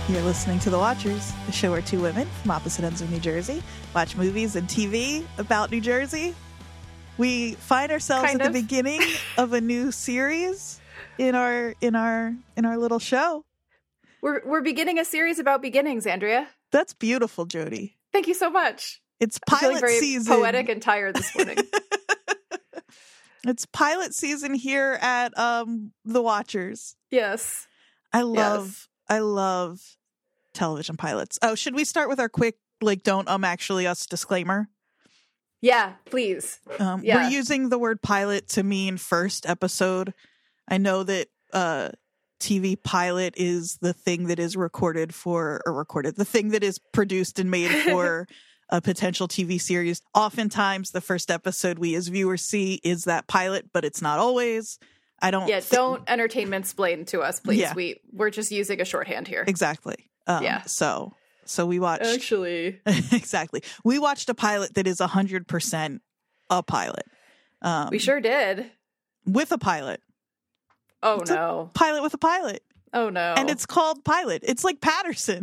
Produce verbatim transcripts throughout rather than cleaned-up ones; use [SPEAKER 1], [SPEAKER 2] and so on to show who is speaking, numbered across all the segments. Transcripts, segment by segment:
[SPEAKER 1] You're listening to The Watchers, a show where two women from opposite ends of New Jersey watch movies and T V about New Jersey. We find ourselves
[SPEAKER 2] kind
[SPEAKER 1] at
[SPEAKER 2] of.
[SPEAKER 1] the beginning of a new series in our in our in our little show.
[SPEAKER 2] We're we're beginning a series about beginnings, Andrea.
[SPEAKER 1] That's beautiful, Jody.
[SPEAKER 2] Thank you so much.
[SPEAKER 1] It's
[SPEAKER 2] I'm feeling
[SPEAKER 1] pilot
[SPEAKER 2] very
[SPEAKER 1] season.
[SPEAKER 2] poetic and tired this morning.
[SPEAKER 1] It's pilot season here at um The Watchers.
[SPEAKER 2] Yes.
[SPEAKER 1] I love
[SPEAKER 2] Yes.
[SPEAKER 1] I love television pilots. Oh, should we start with our quick like don't um actually us disclaimer?
[SPEAKER 2] Yeah, please.
[SPEAKER 1] Um,
[SPEAKER 2] Yeah.
[SPEAKER 1] We're using the word pilot to mean first episode. I know that uh, T V pilot is the thing that is recorded for, or recorded, the thing that is produced and made for a potential T V series. Oftentimes, the first episode we as viewers see is that pilot, but it's not always. I don't.
[SPEAKER 2] Yeah,
[SPEAKER 1] thi-
[SPEAKER 2] don't entertainment explain to us, please.
[SPEAKER 1] Yeah.
[SPEAKER 2] We we're just using a shorthand here.
[SPEAKER 1] Exactly. Um,
[SPEAKER 2] Yeah.
[SPEAKER 1] So, so we watched.
[SPEAKER 2] Actually.
[SPEAKER 1] Exactly. We watched a pilot that is one hundred percent a pilot. Um,
[SPEAKER 2] We sure did.
[SPEAKER 1] with a pilot.
[SPEAKER 2] Oh
[SPEAKER 1] It's a
[SPEAKER 2] no.
[SPEAKER 1] Pilot with a pilot.
[SPEAKER 2] Oh no.
[SPEAKER 1] And it's called Pilot. It's like Patterson.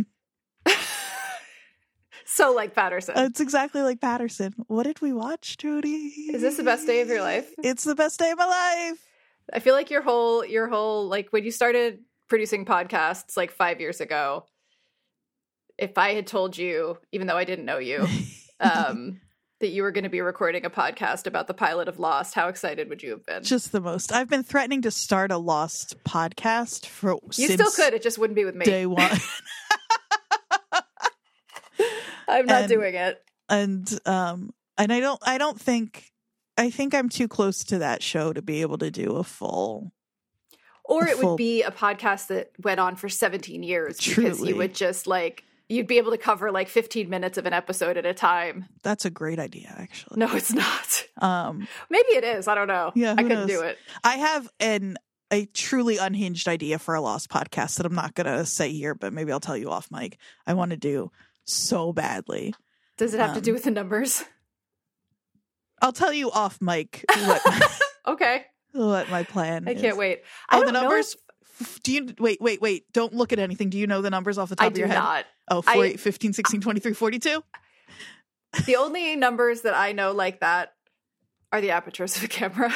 [SPEAKER 2] so like Patterson.
[SPEAKER 1] It's exactly like Patterson. What did we watch, Jody?
[SPEAKER 2] Is this the best day of your life?
[SPEAKER 1] It's the best day of my life.
[SPEAKER 2] I feel like your whole your whole like when you started producing podcasts like five years ago, if I had told you, even though I didn't know you, um, that you were going to be recording a podcast about the pilot of Lost, how excited would you have been?
[SPEAKER 1] Just the most. I've been threatening to start a Lost podcast for
[SPEAKER 2] You
[SPEAKER 1] since
[SPEAKER 2] still could, it just wouldn't be with me.
[SPEAKER 1] day one.
[SPEAKER 2] I'm not
[SPEAKER 1] And-
[SPEAKER 2] doing it.
[SPEAKER 1] and um and I don't I don't think I think I'm too close to that show to be able to do a full
[SPEAKER 2] Or
[SPEAKER 1] a
[SPEAKER 2] it
[SPEAKER 1] full-
[SPEAKER 2] would be a podcast that went on for seventeen years because
[SPEAKER 1] Truly.
[SPEAKER 2] you would just like you'd be able to cover like fifteen minutes of an episode at a time.
[SPEAKER 1] That's a great idea, actually.
[SPEAKER 2] No, it's not.
[SPEAKER 1] Um
[SPEAKER 2] Maybe it is. I don't know.
[SPEAKER 1] Yeah,
[SPEAKER 2] I
[SPEAKER 1] who
[SPEAKER 2] couldn't
[SPEAKER 1] knows?
[SPEAKER 2] do it.
[SPEAKER 1] I have an a truly unhinged idea for a Lost podcast that I'm not gonna say here, but maybe I'll tell you off mic. I want to do so badly.
[SPEAKER 2] Does it have to
[SPEAKER 1] Um,
[SPEAKER 2] do with the numbers?
[SPEAKER 1] I'll tell you off mic what
[SPEAKER 2] Okay.
[SPEAKER 1] what my plan
[SPEAKER 2] I
[SPEAKER 1] is.
[SPEAKER 2] can't wait. I
[SPEAKER 1] Oh,
[SPEAKER 2] don't
[SPEAKER 1] the
[SPEAKER 2] know
[SPEAKER 1] numbers.
[SPEAKER 2] if-
[SPEAKER 1] F- Do you wait? Wait! Wait! Don't look at anything. Do you know the numbers off the top
[SPEAKER 2] I
[SPEAKER 1] of
[SPEAKER 2] do
[SPEAKER 1] your head?
[SPEAKER 2] not.
[SPEAKER 1] Oh,
[SPEAKER 2] I-
[SPEAKER 1] four, eight, fifteen, sixteen, twenty-three, forty-two.
[SPEAKER 2] The only numbers that I know like that are the apertures of a camera.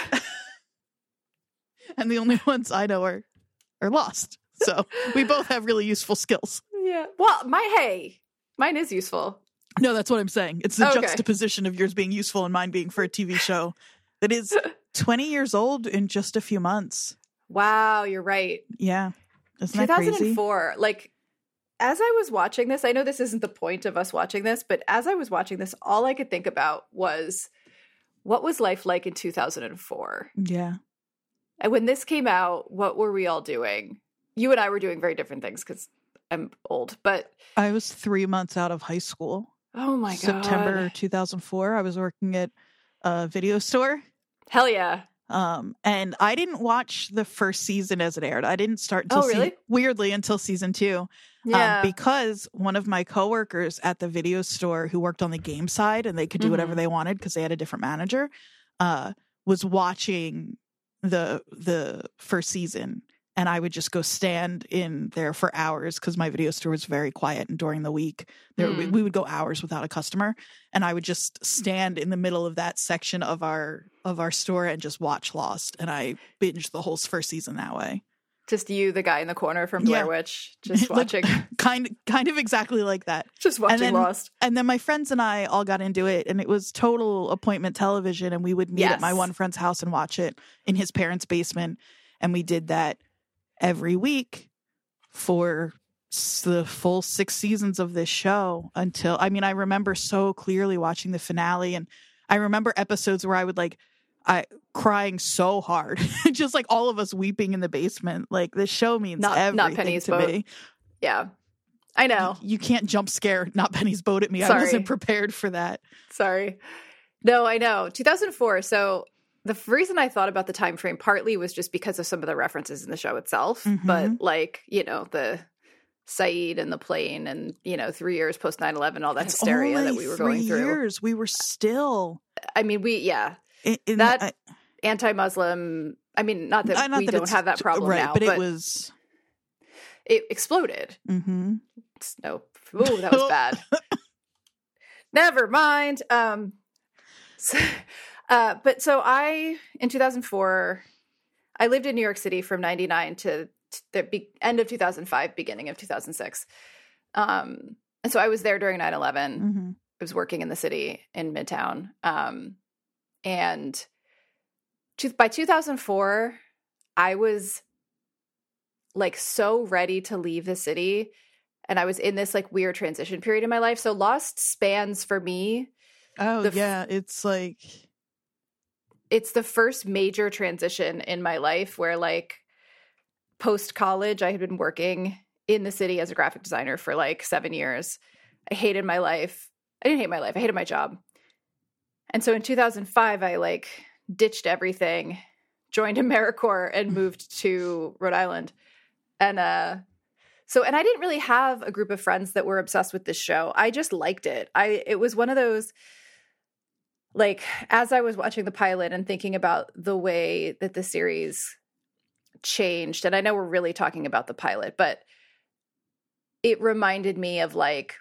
[SPEAKER 1] And the only ones I know are are Lost. So we both have really useful skills.
[SPEAKER 2] Yeah. Well, my hey, mine is useful.
[SPEAKER 1] No, that's what I'm saying. It's the
[SPEAKER 2] Okay.
[SPEAKER 1] juxtaposition of yours being useful and mine being for a T V show that is twenty years old in just a few months.
[SPEAKER 2] Wow, you're right.
[SPEAKER 1] Yeah. Isn't that crazy?
[SPEAKER 2] two thousand four. Like, as I was watching this, I know this isn't the point of us watching this, but as I was watching this, all I could think about was what was life like in two thousand four?
[SPEAKER 1] Yeah.
[SPEAKER 2] And when this came out, what were we all doing? You and I were doing very different things because I'm old, but
[SPEAKER 1] I was three months out of high school.
[SPEAKER 2] oh my God.
[SPEAKER 1] September two thousand four. I was working at a video store.
[SPEAKER 2] Hell yeah.
[SPEAKER 1] Um, and I didn't watch the first season as it aired. I didn't start until
[SPEAKER 2] Oh, really?
[SPEAKER 1] se- weirdly until season two.
[SPEAKER 2] Yeah.
[SPEAKER 1] Um, because one of my coworkers at the video store who worked on the game side and they could do whatever
[SPEAKER 2] Mhm.
[SPEAKER 1] they wanted because they had a different manager, uh, was watching the the first season. And I would just go stand in there for hours because my video store was very quiet. And during the week, there we,
[SPEAKER 2] Mm.
[SPEAKER 1] we would go hours without a customer. And I would just stand in the middle of that section of our of our store and just watch Lost. And I binged the whole first season that way.
[SPEAKER 2] Just you, the guy in the corner from Blair
[SPEAKER 1] Yeah.
[SPEAKER 2] Witch, just
[SPEAKER 1] Like,
[SPEAKER 2] watching,
[SPEAKER 1] kind kind of exactly like that.
[SPEAKER 2] just watching
[SPEAKER 1] then-
[SPEAKER 2] Lost.
[SPEAKER 1] And then my friends and I all got into it, and it was total appointment television. And we would meet at my
[SPEAKER 2] Yes.
[SPEAKER 1] one friend's house and watch it in his parents' basement. And we did that every week for s- the full six seasons of this show until, I mean, I remember so clearly watching the finale. And I remember episodes where I would like, I crying so hard, just like all of us weeping in the basement. Like this show means
[SPEAKER 2] Not-
[SPEAKER 1] everything
[SPEAKER 2] not Penny's
[SPEAKER 1] to
[SPEAKER 2] Boat.
[SPEAKER 1] me.
[SPEAKER 2] Yeah. I know.
[SPEAKER 1] You can't jump scare not Penny's Boat at me. I
[SPEAKER 2] Sorry.
[SPEAKER 1] wasn't prepared for that.
[SPEAKER 2] Sorry. No, I know. two thousand four. So the f- reason I thought about the time frame partly was just because of some of the references in the show itself.
[SPEAKER 1] Mhm.
[SPEAKER 2] But like, you know, the Saeed and the plane and, you know, three years post nine eleven, all that
[SPEAKER 1] It's
[SPEAKER 2] hysteria
[SPEAKER 1] only
[SPEAKER 2] that we were
[SPEAKER 1] three
[SPEAKER 2] going through.
[SPEAKER 1] years. We were still
[SPEAKER 2] I mean, we, yeah,
[SPEAKER 1] in, in
[SPEAKER 2] That-
[SPEAKER 1] I-
[SPEAKER 2] anti-Muslim. I mean, not that
[SPEAKER 1] Uh, not
[SPEAKER 2] we
[SPEAKER 1] that
[SPEAKER 2] don't
[SPEAKER 1] it's-
[SPEAKER 2] have that problem
[SPEAKER 1] right,
[SPEAKER 2] now,
[SPEAKER 1] but,
[SPEAKER 2] but
[SPEAKER 1] it was
[SPEAKER 2] it exploded.
[SPEAKER 1] Mm-hmm.
[SPEAKER 2] No, ooh, that was bad. Never mind. Um, so, uh, but so I, in two thousand four, I lived in New York City from ninety-nine to, to the be- end of two thousand five, beginning of two thousand six. Um, and so I was there during nine eleven.
[SPEAKER 1] Mm-hmm.
[SPEAKER 2] I was working in the city in Midtown. Um, and to, by two thousand four, I was like so ready to leave the city. And I was in this like weird transition period in my life. So Lost spans for me.
[SPEAKER 1] Oh,
[SPEAKER 2] the,
[SPEAKER 1] yeah. It's like,
[SPEAKER 2] it's the first major transition in my life where like post college, I had been working in the city as a graphic designer for like seven years. I hated my life. I didn't hate my life. I hated my job. And so in two thousand five, I like ditched everything, joined AmeriCorps and moved to Rhode Island. And, uh, So, and I didn't really have a group of friends that were obsessed with this show. I just liked it. I, it was one of those, like, as I was watching the pilot and thinking about the way that the series changed, and I know we're really talking about the pilot, but it reminded me of like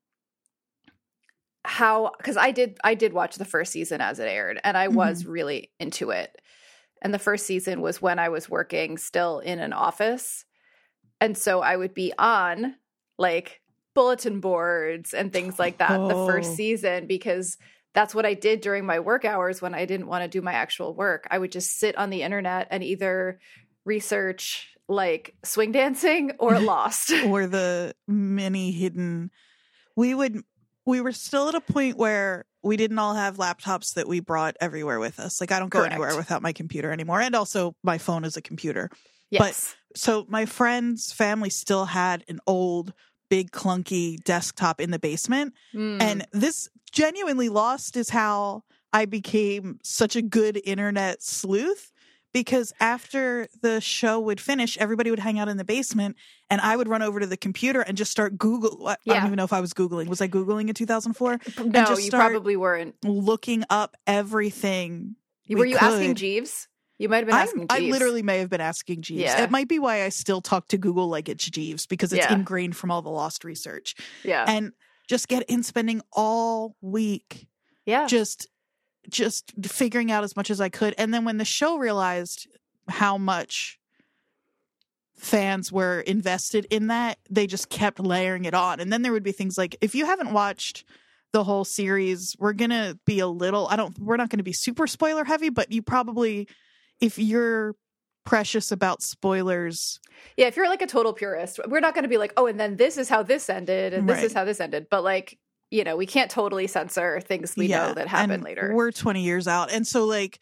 [SPEAKER 2] how, because I did, I did watch the first season as it aired, and I was mm-hmm. really into it. And the first season was when I was working still in an office. And so I would be on like bulletin boards and things like that oh. the first season, because that's what I did during my work hours when I didn't want to do my actual work. I would just sit on the internet and either research like swing dancing or Lost.
[SPEAKER 1] Or the many hidden. We would, we were still at a point where we didn't all have laptops that we brought everywhere with us. Like I don't go Correct. Anywhere without my computer anymore. And also my phone is a computer.
[SPEAKER 2] Yes.
[SPEAKER 1] But so my friend's family still had an old, big, clunky desktop in the basement. Mm. And this genuinely Lost is how I became such a good internet sleuth, because after the show would finish, everybody would hang out in the basement and I would run over to the computer and just start Google. I yeah. don't even know if I was Googling. Was I Googling in two thousand four?
[SPEAKER 2] No, you probably weren't.
[SPEAKER 1] Looking up everything.
[SPEAKER 2] Were you
[SPEAKER 1] could.
[SPEAKER 2] asking Jeeves? You might have been asking
[SPEAKER 1] I'm,
[SPEAKER 2] Jeeves.
[SPEAKER 1] I literally may have been asking Jeeves.
[SPEAKER 2] Yeah.
[SPEAKER 1] It might be why I still talk to Google like it's Jeeves, because it's yeah. ingrained from all the Lost research.
[SPEAKER 2] Yeah.
[SPEAKER 1] And just get in spending all week.
[SPEAKER 2] Yeah.
[SPEAKER 1] Just just figuring out as much as I could. And then when the show realized how much fans were invested in that, they just kept layering it on. And then there would be things like, if you haven't watched the whole series, we're going to be a little, I don't, we're not going to be super spoiler heavy, but you probably, if you're precious about spoilers.
[SPEAKER 2] Yeah, if you're like a total purist, we're not going to be like, oh, and then this is how this ended, and this right. is how this ended. But like, you know, we can't totally censor things we yeah, know that happen later.
[SPEAKER 1] We're twenty years out. And so like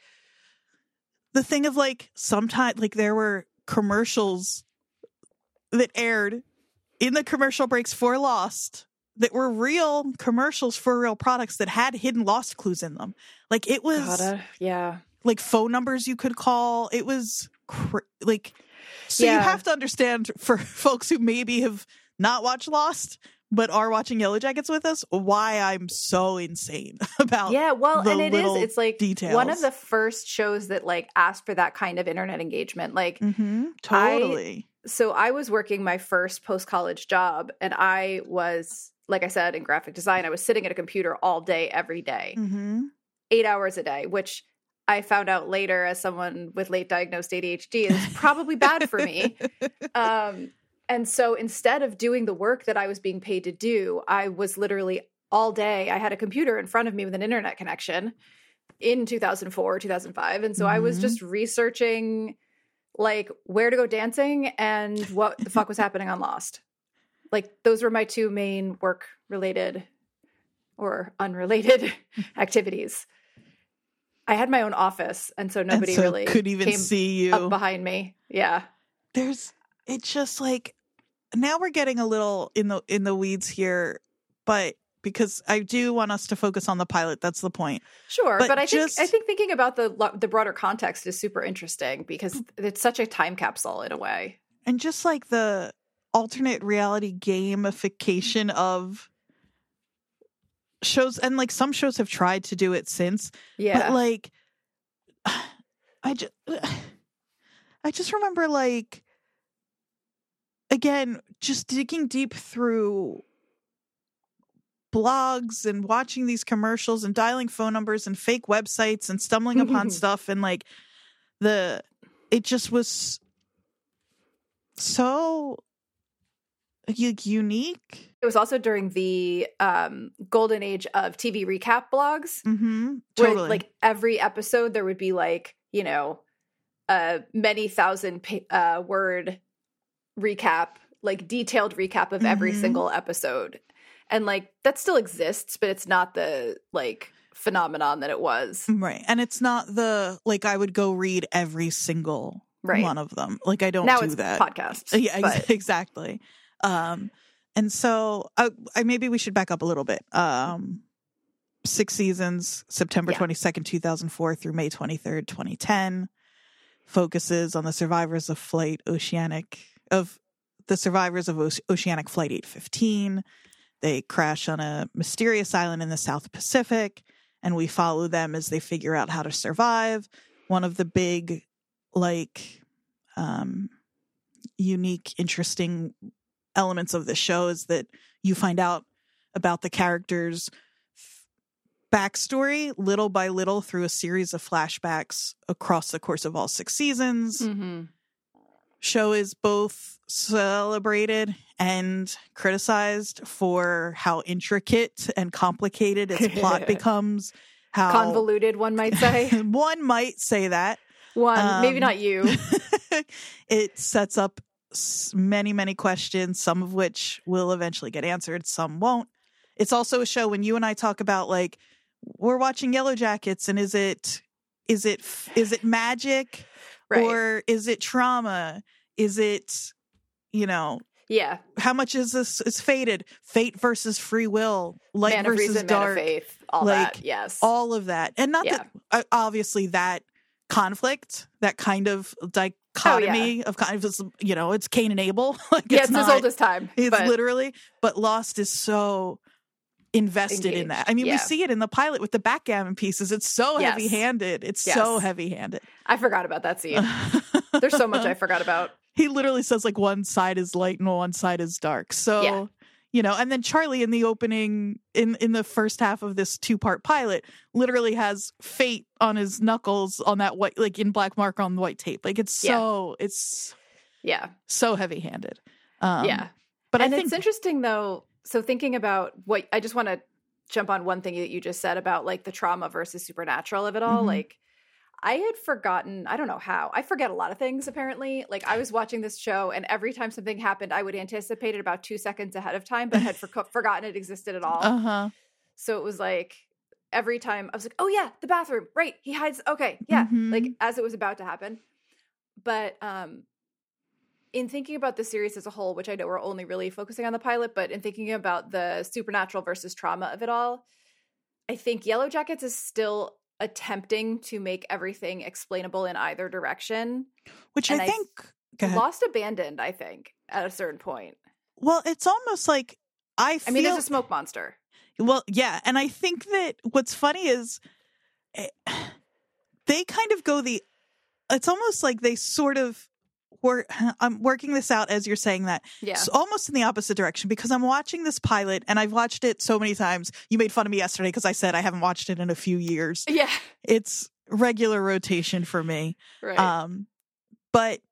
[SPEAKER 1] the thing of like, sometimes like there were commercials that aired in the commercial breaks for Lost that were real commercials for real products that had hidden Lost clues in them. Like it was,
[SPEAKER 2] Gotta, yeah.
[SPEAKER 1] like phone numbers you could call. It was cr- like, so
[SPEAKER 2] yeah.
[SPEAKER 1] you have to understand, for folks who maybe have not watched Lost but are watching Yellow Jackets with us, why I'm so insane about
[SPEAKER 2] yeah well
[SPEAKER 1] the
[SPEAKER 2] and it is it's like
[SPEAKER 1] details.
[SPEAKER 2] One of the first shows that like asked for that kind of internet engagement, like
[SPEAKER 1] mm-hmm, totally
[SPEAKER 2] I, so I was working my first post-college job, and I was, like I said, in graphic design. I was sitting at a computer all day every day,
[SPEAKER 1] mm-hmm.
[SPEAKER 2] eight hours a day, which I found out later as someone with late diagnosed A D H D is probably bad for me. Um, and so instead of doing the work that I was being paid to do, I was literally all day. I had a computer in front of me with an internet connection in two thousand four, two thousand five. And so mm-hmm. I was just researching like where to go dancing and what the fuck was happening on Lost. Like those were my two main work related or unrelated activities. I had my own office, and so nobody and so really
[SPEAKER 1] could even
[SPEAKER 2] came
[SPEAKER 1] see you
[SPEAKER 2] up behind me. Yeah,
[SPEAKER 1] there's. It's just like now we're getting a little in the in the weeds here, but because I do want us to focus on the pilot, that's the point.
[SPEAKER 2] Sure, but, but I
[SPEAKER 1] just,
[SPEAKER 2] think I think thinking about the the broader context is super interesting because it's such a time capsule in a way,
[SPEAKER 1] and just like the alternate reality gamification of shows, and like some shows have tried to do it since,
[SPEAKER 2] yeah,
[SPEAKER 1] but like I just I just remember like again, just digging deep through blogs and watching these commercials and dialing phone numbers and fake websites and stumbling upon stuff, and like the it just was so like unique.
[SPEAKER 2] It was also during the um golden age of T V recap blogs.
[SPEAKER 1] Mm-hmm.
[SPEAKER 2] Where
[SPEAKER 1] Totally.
[SPEAKER 2] like every episode there would be like, you know, a many thousand uh word recap, like detailed recap of every
[SPEAKER 1] Mhm.
[SPEAKER 2] single episode. And like that still exists, but it's not the like phenomenon that it was.
[SPEAKER 1] Right. And it's not the like I would go read every single
[SPEAKER 2] Right.
[SPEAKER 1] one of them. Like I don't
[SPEAKER 2] Now
[SPEAKER 1] do
[SPEAKER 2] it's
[SPEAKER 1] that.
[SPEAKER 2] podcasts.
[SPEAKER 1] Yeah, ex-
[SPEAKER 2] but-
[SPEAKER 1] exactly. Um and so I, I maybe we should back up a little bit. Um six seasons, September
[SPEAKER 2] Yeah.
[SPEAKER 1] twenty-second, two thousand four through May twenty-third, twenty ten. Focuses on the survivors of flight Oceanic of the survivors of o- Oceanic Flight eight fifteen. They crash on a mysterious island in the South Pacific, and we follow them as they figure out how to survive. One of the big, like, um, unique, interesting elements of the show is that you find out about the characters' backstory little by little through a series of flashbacks across the course of all six seasons.
[SPEAKER 2] Mm-hmm.
[SPEAKER 1] Show is both celebrated and criticized for how intricate and complicated its plot becomes. How
[SPEAKER 2] Convoluted, one might say.
[SPEAKER 1] one might say that.
[SPEAKER 2] One,
[SPEAKER 1] Um,
[SPEAKER 2] maybe not you.
[SPEAKER 1] It sets up s- many, many questions, some of which will eventually get answered, some won't. It's also a show when you and I talk about like we're watching Yellow Jackets, and is it is it is it magic?
[SPEAKER 2] Right.
[SPEAKER 1] Or is it trauma? Is it, you know,
[SPEAKER 2] Yeah.
[SPEAKER 1] how much is this is fated? Fate versus free will, light
[SPEAKER 2] Man of
[SPEAKER 1] versus
[SPEAKER 2] reason,
[SPEAKER 1] dark,
[SPEAKER 2] man of faith, all
[SPEAKER 1] like,
[SPEAKER 2] that. Yes.
[SPEAKER 1] all of that. And not
[SPEAKER 2] Yeah.
[SPEAKER 1] that uh, obviously that conflict, that kind of dichotomy of kind of, you know, it's Cain and Abel. Like
[SPEAKER 2] yeah,
[SPEAKER 1] it's,
[SPEAKER 2] it's
[SPEAKER 1] not,
[SPEAKER 2] as old as time.
[SPEAKER 1] it's
[SPEAKER 2] but
[SPEAKER 1] literally, but Lost is so invested in that. I mean,
[SPEAKER 2] Yeah.
[SPEAKER 1] we see it in the pilot with the backgammon pieces. It's so
[SPEAKER 2] Yes.
[SPEAKER 1] heavy-handed. It's
[SPEAKER 2] Yes.
[SPEAKER 1] so heavy-handed.
[SPEAKER 2] I forgot about that scene. There's so much I forgot about.
[SPEAKER 1] He literally says like one side is light and one side is dark. So,
[SPEAKER 2] Yeah.
[SPEAKER 1] you know, and then Charlie in the opening, in, in the first half of this two-part pilot, literally has fate on his knuckles on that white, like in black marker on the white tape. Like it's so, it's
[SPEAKER 2] Yeah.
[SPEAKER 1] so heavy-handed. Um,
[SPEAKER 2] yeah.
[SPEAKER 1] But
[SPEAKER 2] and
[SPEAKER 1] I think
[SPEAKER 2] it's interesting though. So thinking about what I just want to jump on one thing that you just said about like the trauma versus supernatural of it all.
[SPEAKER 1] Mhm.
[SPEAKER 2] Like I had forgotten, I don't know how, I forget a lot of things apparently. Like I was watching this show and every time something happened, I would anticipate it about two seconds ahead of time, but had for- forgotten it existed at all.
[SPEAKER 1] uh-huh.
[SPEAKER 2] So it was like every time I was like, oh yeah, the bathroom, right. He hides. Okay. Yeah.
[SPEAKER 1] Mhm.
[SPEAKER 2] Like as it was about to happen. But, um, in thinking about the series as a whole, which I know we're only really focusing on the pilot, but in thinking about the supernatural versus trauma of it all, I think Yellow Jackets is still attempting to make everything explainable in either direction.
[SPEAKER 1] Which
[SPEAKER 2] and
[SPEAKER 1] I
[SPEAKER 2] I
[SPEAKER 1] think, go ahead.
[SPEAKER 2] Lost abandoned, I think, at a certain point.
[SPEAKER 1] Well, it's almost like I feel.
[SPEAKER 2] I mean, there's a smoke monster.
[SPEAKER 1] Well, yeah, and I think that what's funny is it, they kind of go the. It's almost like they sort of were. I'm working this out as you're saying that.
[SPEAKER 2] Yeah.
[SPEAKER 1] So almost in the opposite direction because I'm watching this pilot and I've watched it so many times. You made fun of me yesterday because I said I haven't watched it in a few years.
[SPEAKER 2] Yeah.
[SPEAKER 1] It's regular rotation for me.
[SPEAKER 2] Right.
[SPEAKER 1] Um, but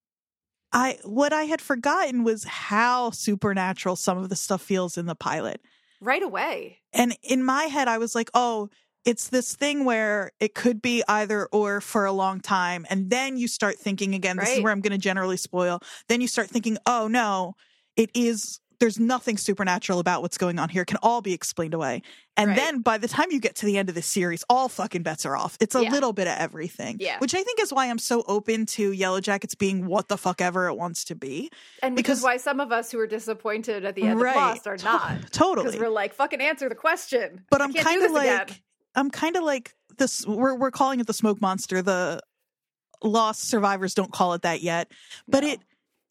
[SPEAKER 1] I what I had forgotten was how supernatural some of the stuff feels in the pilot.
[SPEAKER 2] right away.
[SPEAKER 1] And in my head, I was like, oh, it's this thing where it could be either or for a long time. And then you start thinking again, this is
[SPEAKER 2] Right.
[SPEAKER 1] where I'm going to generally spoil. Then you start thinking, oh, no, it is. There's nothing supernatural about what's going on here. It can all be explained away. And
[SPEAKER 2] Right.
[SPEAKER 1] then by the time you get to the end of the series, all fucking bets are off. It's a
[SPEAKER 2] Yeah.
[SPEAKER 1] little bit of everything.
[SPEAKER 2] Yeah.
[SPEAKER 1] Which I think is why I'm so open to Yellow Jackets being what the fuck ever it wants to be.
[SPEAKER 2] And which
[SPEAKER 1] Because-
[SPEAKER 2] is why some of us who were disappointed at the end
[SPEAKER 1] Right.
[SPEAKER 2] of Lost are not. Because
[SPEAKER 1] Totally.
[SPEAKER 2] we're like, fucking answer the question.
[SPEAKER 1] But
[SPEAKER 2] I
[SPEAKER 1] I'm
[SPEAKER 2] can't do
[SPEAKER 1] kind of
[SPEAKER 2] this
[SPEAKER 1] like,
[SPEAKER 2] again.
[SPEAKER 1] I'm kind of like this. We're we're calling it the smoke monster. The Lost survivors don't call it that yet, but
[SPEAKER 2] No.
[SPEAKER 1] it,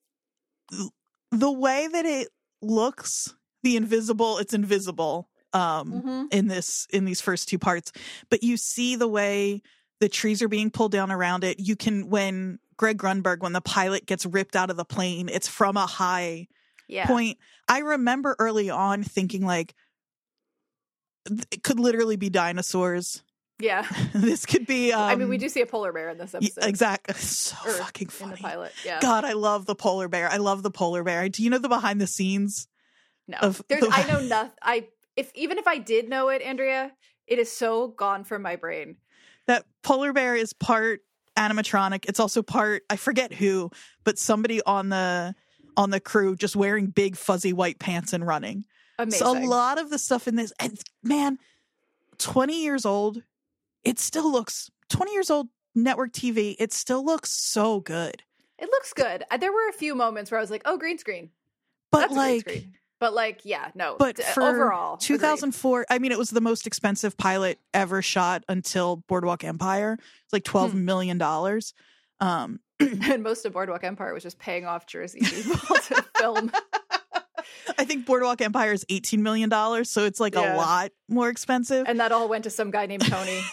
[SPEAKER 1] the way that it looks, the invisible, it's invisible. Um,
[SPEAKER 2] Mhm.
[SPEAKER 1] in this in these first two parts, but you see the way the trees are being pulled down around it. You can when Greg Grunberg, when the pilot gets ripped out of the plane, it's from a high
[SPEAKER 2] yeah.
[SPEAKER 1] point. I remember early on thinking like, it could literally be dinosaurs.
[SPEAKER 2] Yeah.
[SPEAKER 1] This could be. Um,
[SPEAKER 2] I mean, we do see a polar bear in this episode.
[SPEAKER 1] Exactly. So
[SPEAKER 2] or
[SPEAKER 1] fucking funny.
[SPEAKER 2] In the pilot. Yeah.
[SPEAKER 1] God, I love the polar bear. I love the polar bear. Do you know the behind the scenes?
[SPEAKER 2] No.
[SPEAKER 1] Of
[SPEAKER 2] There's,
[SPEAKER 1] the...
[SPEAKER 2] I know nothing. I if even if I did know it, Andrea, it is so gone from my brain.
[SPEAKER 1] That polar bear is part animatronic. It's also part, I forget who, but somebody on the on the crew just wearing big fuzzy white pants and running.
[SPEAKER 2] Amazing.
[SPEAKER 1] So a lot of the stuff in this, and man, twenty years old, it still looks, twenty years old network T V, it still looks so good.
[SPEAKER 2] It looks good. There were a few moments where I was like, oh, green screen.
[SPEAKER 1] But
[SPEAKER 2] That's
[SPEAKER 1] like,
[SPEAKER 2] green screen. But like, yeah, no.
[SPEAKER 1] But for
[SPEAKER 2] overall,
[SPEAKER 1] two thousand four, agreed. I mean, it was the most expensive pilot ever shot until Boardwalk Empire. It's like twelve hmm. million dollars. Um,
[SPEAKER 2] and most of Boardwalk Empire was just paying off Jersey people to film.
[SPEAKER 1] I think Boardwalk Empire is eighteen million dollars, so it's like yeah. a lot more expensive.
[SPEAKER 2] And that all went to some guy named Tony.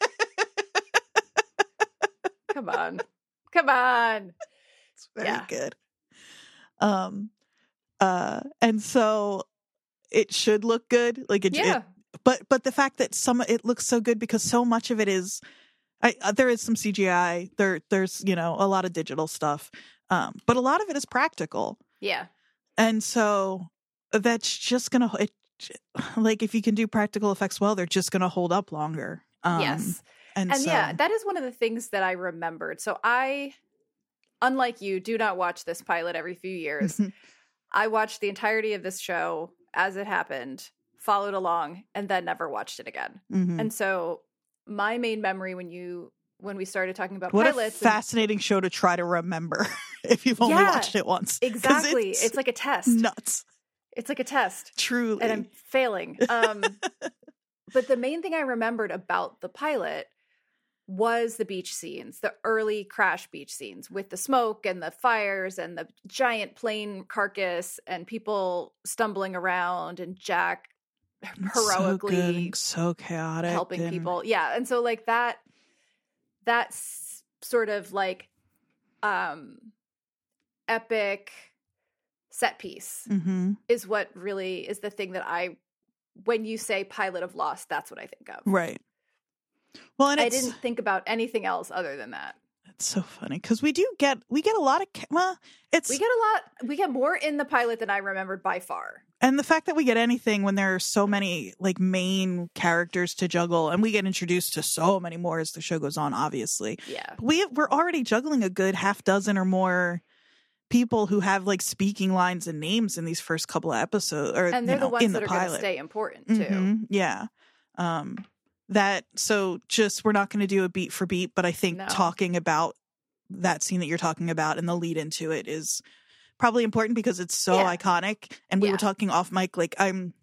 [SPEAKER 2] Come on. Come on.
[SPEAKER 1] It's very
[SPEAKER 2] yeah.
[SPEAKER 1] good. Um, uh, and so it should look good. Like it,
[SPEAKER 2] yeah.
[SPEAKER 1] it but, but the fact that some, it looks so good because so much of it is, I, uh, there is some C G I, there, there's, you know, a lot of digital stuff. Um, but a lot of it is practical.
[SPEAKER 2] Yeah.
[SPEAKER 1] And so that's just going to, like, if you can do practical effects well, they're just going to hold up longer. Um,
[SPEAKER 2] yes.
[SPEAKER 1] And,
[SPEAKER 2] and
[SPEAKER 1] so,
[SPEAKER 2] yeah, that is one of the things that I remembered. So I, unlike you, do not watch this pilot every few years. I watched the entirety of this show as it happened, followed along, and then never watched it again.
[SPEAKER 1] Mm-hmm.
[SPEAKER 2] And so my main memory when you when we started talking about
[SPEAKER 1] what
[SPEAKER 2] pilots,
[SPEAKER 1] a fascinating and, show to try to remember if you've only
[SPEAKER 2] yeah,
[SPEAKER 1] watched it once.
[SPEAKER 2] Exactly, it's,
[SPEAKER 1] it's
[SPEAKER 2] it's like a test.
[SPEAKER 1] Nuts.
[SPEAKER 2] It's like a test.
[SPEAKER 1] Truly,
[SPEAKER 2] and I'm failing. Um, but the main thing I remembered about the pilot was the beach scenes, the early crash beach scenes with the smoke and the fires and the giant plane carcass and people stumbling around and Jack heroically
[SPEAKER 1] so, good, so chaotic
[SPEAKER 2] helping
[SPEAKER 1] and...
[SPEAKER 2] people. Yeah. And so like that, that's sort of like um epic set piece
[SPEAKER 1] mm-hmm.
[SPEAKER 2] is what really is the thing that I, when you say pilot of Lost, that's what I think of.
[SPEAKER 1] Right. Well, and
[SPEAKER 2] I
[SPEAKER 1] it's,
[SPEAKER 2] didn't think about anything else other than that.
[SPEAKER 1] It's so funny because we do get we get a lot of well, it's
[SPEAKER 2] we get a lot we get more in the pilot than I remembered by far.
[SPEAKER 1] And the fact that we get anything when there are so many like main characters to juggle, and we get introduced to so many more as the show goes on. Obviously,
[SPEAKER 2] yeah,
[SPEAKER 1] we we're already juggling a good half dozen or more people who have like speaking lines and names in these first couple of episodes, or
[SPEAKER 2] and they're
[SPEAKER 1] you know,
[SPEAKER 2] the ones
[SPEAKER 1] in
[SPEAKER 2] that
[SPEAKER 1] the
[SPEAKER 2] are going to
[SPEAKER 1] pilot.
[SPEAKER 2] stay important too.
[SPEAKER 1] Mm-hmm. Yeah. Um. That so just we're not going to do a beat for beat, but I think
[SPEAKER 2] no.
[SPEAKER 1] talking about that scene that you're talking about and the lead into it is probably important because it's so
[SPEAKER 2] yeah.
[SPEAKER 1] iconic. And we
[SPEAKER 2] yeah.
[SPEAKER 1] were talking off mic, like I'm,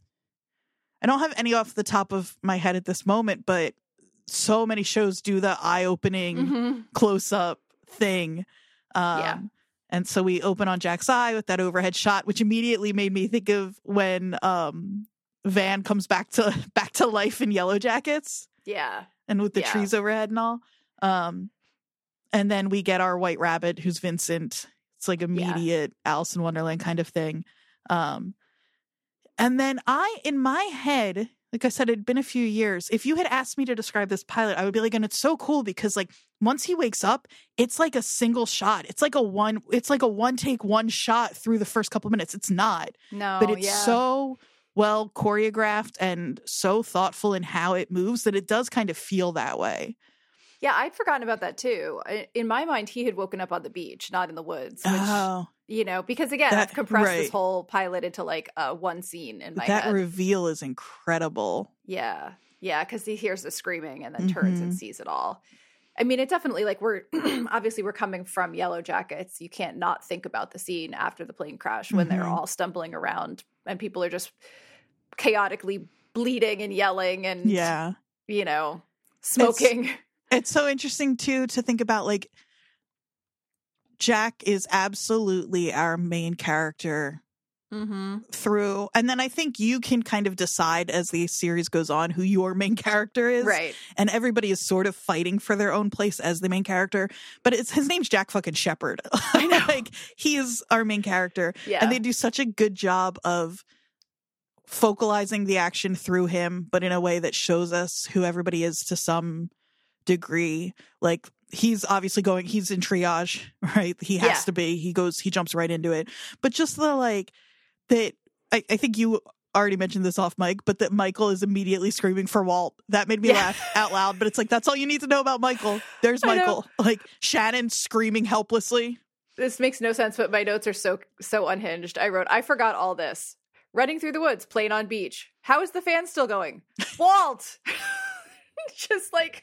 [SPEAKER 1] I don't have any off the top of my head at this moment, but so many shows do the eye opening
[SPEAKER 2] mm-hmm.
[SPEAKER 1] close up thing. Um,
[SPEAKER 2] yeah.
[SPEAKER 1] And so we open on Jack's eye with that overhead shot, which immediately made me think of when um, Van comes back to back to life in Yellow Jackets.
[SPEAKER 2] Yeah.
[SPEAKER 1] And with the
[SPEAKER 2] yeah.
[SPEAKER 1] trees overhead and all. Um, and then we get our White Rabbit, who's Vincent. It's like immediate yeah. Alice in Wonderland kind of thing. Um, and then I, in my head, like I said, it had been a few years. If you had asked me to describe this pilot, I would be like, and it's so cool because like once he wakes up, it's like a single shot. It's like a one, it's like a one take, one shot through the first couple of minutes. It's not.
[SPEAKER 2] No,
[SPEAKER 1] but it's
[SPEAKER 2] yeah.
[SPEAKER 1] so well choreographed and so thoughtful in how it moves that it does kind of feel that way.
[SPEAKER 2] Yeah, I'd forgotten about that too. In my mind, he had woken up on the beach, not in the woods. Which,
[SPEAKER 1] oh,
[SPEAKER 2] you know, because again,
[SPEAKER 1] that,
[SPEAKER 2] I've compressed
[SPEAKER 1] right.
[SPEAKER 2] this whole pilot into like uh, one scene in my
[SPEAKER 1] that
[SPEAKER 2] head.
[SPEAKER 1] That reveal is incredible.
[SPEAKER 2] Yeah, yeah, because he hears the screaming and then
[SPEAKER 1] mm-hmm.
[SPEAKER 2] turns and sees it all. I mean, it definitely, like, we're obviously we're coming from Yellow Jackets. You can't not think about the scene after the plane crash when mm-hmm. they're all stumbling around and people are just chaotically bleeding and yelling and,
[SPEAKER 1] yeah,
[SPEAKER 2] you know, smoking.
[SPEAKER 1] It's, it's so interesting, too, to think about, like, Jack is absolutely our main character
[SPEAKER 2] mm-hmm.
[SPEAKER 1] through. And then I think you can kind of decide as the series goes on who your main character is.
[SPEAKER 2] Right.
[SPEAKER 1] And everybody is sort of fighting for their own place as the main character. But it's his name's Jack fucking Shepard. I know. Like, he is our main character.
[SPEAKER 2] Yeah.
[SPEAKER 1] And they do such a good job of focalizing the action through him, but in a way that shows us who everybody is to some degree. Like, he's obviously going, he's in triage, right? He has
[SPEAKER 2] Yeah.
[SPEAKER 1] to be. He goes, he jumps right into it. But just the, like, that, I, I think you already mentioned this off mic, but that Michael is immediately screaming for Walt. That made me
[SPEAKER 2] Yeah.
[SPEAKER 1] laugh out loud. But it's like, that's all you need to know about Michael. There's
[SPEAKER 2] I know.
[SPEAKER 1] Michael. Like, Shannon screaming helplessly.
[SPEAKER 2] This makes no sense, but my notes are so so unhinged. I wrote, I forgot all this. Running through the woods, playing on beach. How is the fan still going? Walt! Just like...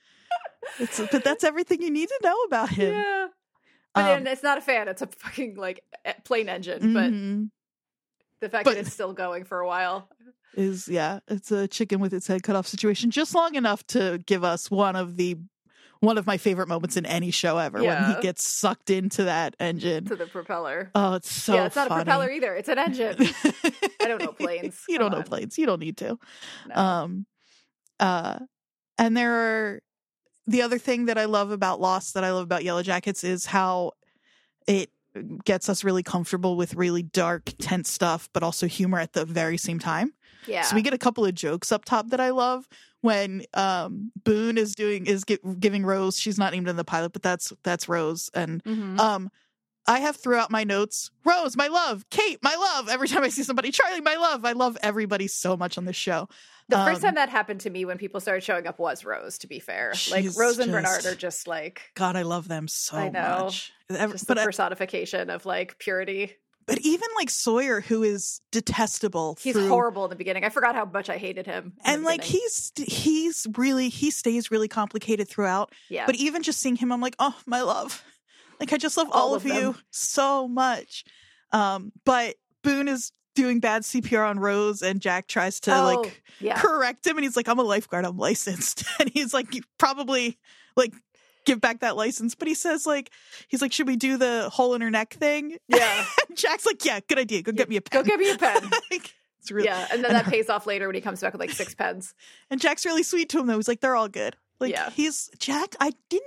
[SPEAKER 1] It's, but that's everything you need to know about him.
[SPEAKER 2] Yeah. But
[SPEAKER 1] Um,
[SPEAKER 2] and it's not a fan, it's a fucking, like, e- plane engine. But
[SPEAKER 1] mhm.
[SPEAKER 2] the fact
[SPEAKER 1] But-
[SPEAKER 2] that it's still going for a while.
[SPEAKER 1] is yeah it's a chicken with its head cut off situation, just long enough to give us one of the one of my favorite moments in any show ever, when
[SPEAKER 2] Yeah.
[SPEAKER 1] he gets sucked into that engine.
[SPEAKER 2] To the propeller.
[SPEAKER 1] Oh, it's so
[SPEAKER 2] yeah, it's not
[SPEAKER 1] funny.
[SPEAKER 2] a propeller either. It's an engine. I don't know planes.
[SPEAKER 1] You
[SPEAKER 2] Come
[SPEAKER 1] don't know
[SPEAKER 2] on.
[SPEAKER 1] planes. You don't need to.
[SPEAKER 2] No.
[SPEAKER 1] Um, uh, and there are the other thing that I love about Lost, that I love about Yellow Jackets, is how it gets us really comfortable with really dark, tense stuff, but also humor at the very same time.
[SPEAKER 2] yeah.
[SPEAKER 1] So we get a couple of jokes up top that I love when um, Boone is doing is get, giving Rose. She's not named in the pilot, but that's that's Rose. And
[SPEAKER 2] Mhm.
[SPEAKER 1] um, I have throughout my notes, Rose, my love, Kate, my love. Every time I see somebody, Charlie, my love. I love everybody so much on this show.
[SPEAKER 2] The first
[SPEAKER 1] Um,
[SPEAKER 2] time that happened to me when people started showing up was Rose, to be fair. Like,
[SPEAKER 1] She's
[SPEAKER 2] Rose and
[SPEAKER 1] just-
[SPEAKER 2] Bernard are just like
[SPEAKER 1] God, I love them so
[SPEAKER 2] I know.
[SPEAKER 1] much. Ever-
[SPEAKER 2] just
[SPEAKER 1] but
[SPEAKER 2] the
[SPEAKER 1] I-
[SPEAKER 2] personification of like purity.
[SPEAKER 1] but even like Sawyer, who is detestable,
[SPEAKER 2] He's
[SPEAKER 1] through-
[SPEAKER 2] horrible in the beginning. I forgot how much I hated him. in
[SPEAKER 1] and
[SPEAKER 2] the
[SPEAKER 1] like
[SPEAKER 2] beginning.
[SPEAKER 1] he's he's really he stays really complicated throughout.
[SPEAKER 2] yeah.
[SPEAKER 1] But even just seeing him, I'm like, oh, my love. Like, I just love all,
[SPEAKER 2] All
[SPEAKER 1] of,
[SPEAKER 2] of
[SPEAKER 1] you
[SPEAKER 2] them.
[SPEAKER 1] so much. Um, but Boone is doing bad C P R on Rose, and Jack tries to
[SPEAKER 2] oh,
[SPEAKER 1] like
[SPEAKER 2] yeah.
[SPEAKER 1] correct him, and he's like, I'm a lifeguard, I'm licensed. And he's like, you probably like give back that license. But he says, like, he's like, should we do the hole in her neck thing?
[SPEAKER 2] Yeah.
[SPEAKER 1] And Jack's like, yeah, good idea. Go get me a pen.
[SPEAKER 2] Go get me a pen.
[SPEAKER 1] Like, it's really,
[SPEAKER 2] Yeah. And then
[SPEAKER 1] and
[SPEAKER 2] that
[SPEAKER 1] her-
[SPEAKER 2] pays off later when he comes back with like six pens.
[SPEAKER 1] And Jack's really sweet to him, though. He's like, they're all good. Like,
[SPEAKER 2] Yeah.
[SPEAKER 1] he's Jack. I didn't.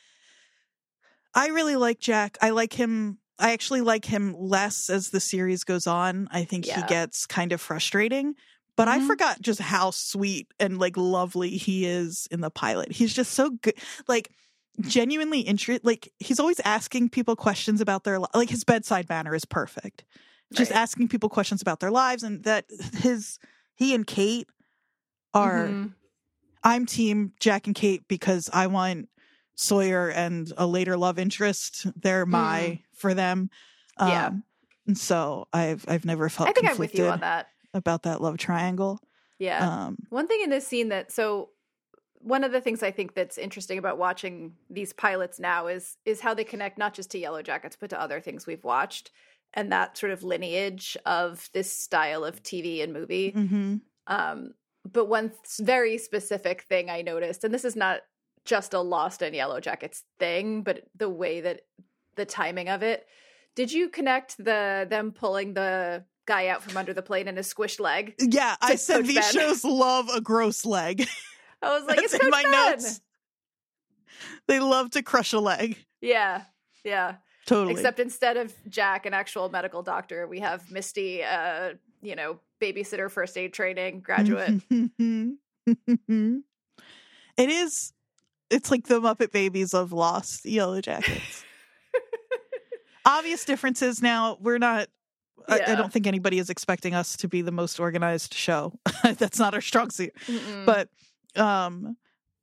[SPEAKER 1] I really like Jack. I like him. I actually like him less as the series goes on. I think he
[SPEAKER 2] Yeah.
[SPEAKER 1] gets kind of frustrating. But I
[SPEAKER 2] Mhm.
[SPEAKER 1] forgot just how sweet and like lovely he is in the pilot. He's just so good. Like, genuinely interested. Like, he's always asking people questions about their li- like his bedside manner is perfect. Just
[SPEAKER 2] Right.
[SPEAKER 1] asking people questions about their lives, and that his he and Kate are.
[SPEAKER 2] Mhm.
[SPEAKER 1] I'm team Jack and Kate because I want Sawyer and a later love interest. They're my for them. Um,
[SPEAKER 2] Yeah.
[SPEAKER 1] And so I've I've never felt
[SPEAKER 2] I think I'm with
[SPEAKER 1] conflicted
[SPEAKER 2] you on that.
[SPEAKER 1] about that love triangle.
[SPEAKER 2] Yeah.
[SPEAKER 1] Um,
[SPEAKER 2] One thing in this scene that so one of the things I think that's interesting about watching these pilots now is is how they connect not just to Yellow Jackets but to other things we've watched, and that sort of lineage of this style of T V and movie.
[SPEAKER 1] mhm.
[SPEAKER 2] Um, but one th- very specific thing I noticed, and this is not just a Lost and Yellow Jackets thing, but the way that the timing of it. Did you connect the them pulling the guy out from under the plane in his squished leg?
[SPEAKER 1] Yeah, I
[SPEAKER 2] To
[SPEAKER 1] said
[SPEAKER 2] Coach
[SPEAKER 1] these
[SPEAKER 2] Ben.
[SPEAKER 1] shows love a gross leg.
[SPEAKER 2] I was like,
[SPEAKER 1] That's
[SPEAKER 2] it's Coach
[SPEAKER 1] in my
[SPEAKER 2] Ben.
[SPEAKER 1] notes. They love to crush a leg.
[SPEAKER 2] Yeah, yeah.
[SPEAKER 1] Totally.
[SPEAKER 2] Except instead of Jack, an actual medical doctor, we have Misty, uh, you know, babysitter, first aid training graduate.
[SPEAKER 1] it is. It's like the Muppet Babies of Lost Yellow Jackets. Obvious differences. Now we're not. I, I
[SPEAKER 2] Yeah.
[SPEAKER 1] don't think anybody is expecting us to be the most organized show. That's not our strong suit.
[SPEAKER 2] Mm-mm.
[SPEAKER 1] But um,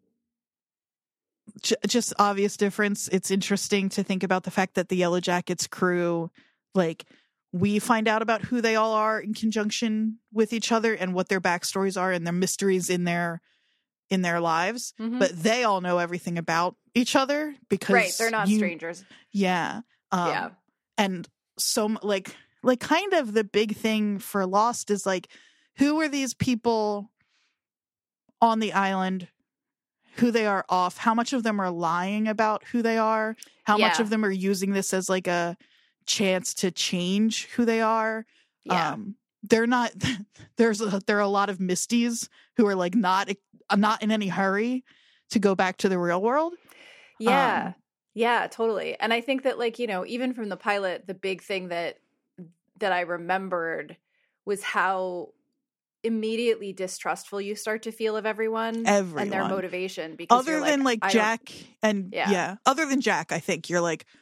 [SPEAKER 1] j- just obvious difference. It's interesting to think about the fact that the Yellow Jackets crew, like, we find out about who they all are in conjunction with each other and what their backstories are and their mysteries in their in their lives.
[SPEAKER 2] Mhm.
[SPEAKER 1] But they all know everything about each other because
[SPEAKER 2] right, they're not
[SPEAKER 1] you-
[SPEAKER 2] strangers.
[SPEAKER 1] Yeah. Um,
[SPEAKER 2] Yeah.
[SPEAKER 1] And so m- like like kind of the big thing for Lost is like, who are these people on the island, who they are off, how much of them are lying about who they are, how much
[SPEAKER 2] Yeah.
[SPEAKER 1] of them are using this as like a chance to change who they are.
[SPEAKER 2] Yeah.
[SPEAKER 1] Um, they're not. There's a, there are a lot of Misties who are like not not in any hurry to go back to the real world.
[SPEAKER 2] Yeah.
[SPEAKER 1] Um,
[SPEAKER 2] yeah, totally. And I think that, like, you know, even from the pilot, the big thing that that I remembered was how immediately distrustful you start to feel of everyone,
[SPEAKER 1] Everyone.
[SPEAKER 2] and their motivation. Because
[SPEAKER 1] other
[SPEAKER 2] you're
[SPEAKER 1] than
[SPEAKER 2] like,
[SPEAKER 1] like
[SPEAKER 2] I don't-
[SPEAKER 1] Jack and
[SPEAKER 2] Yeah.
[SPEAKER 1] yeah. other than Jack, I think you're like,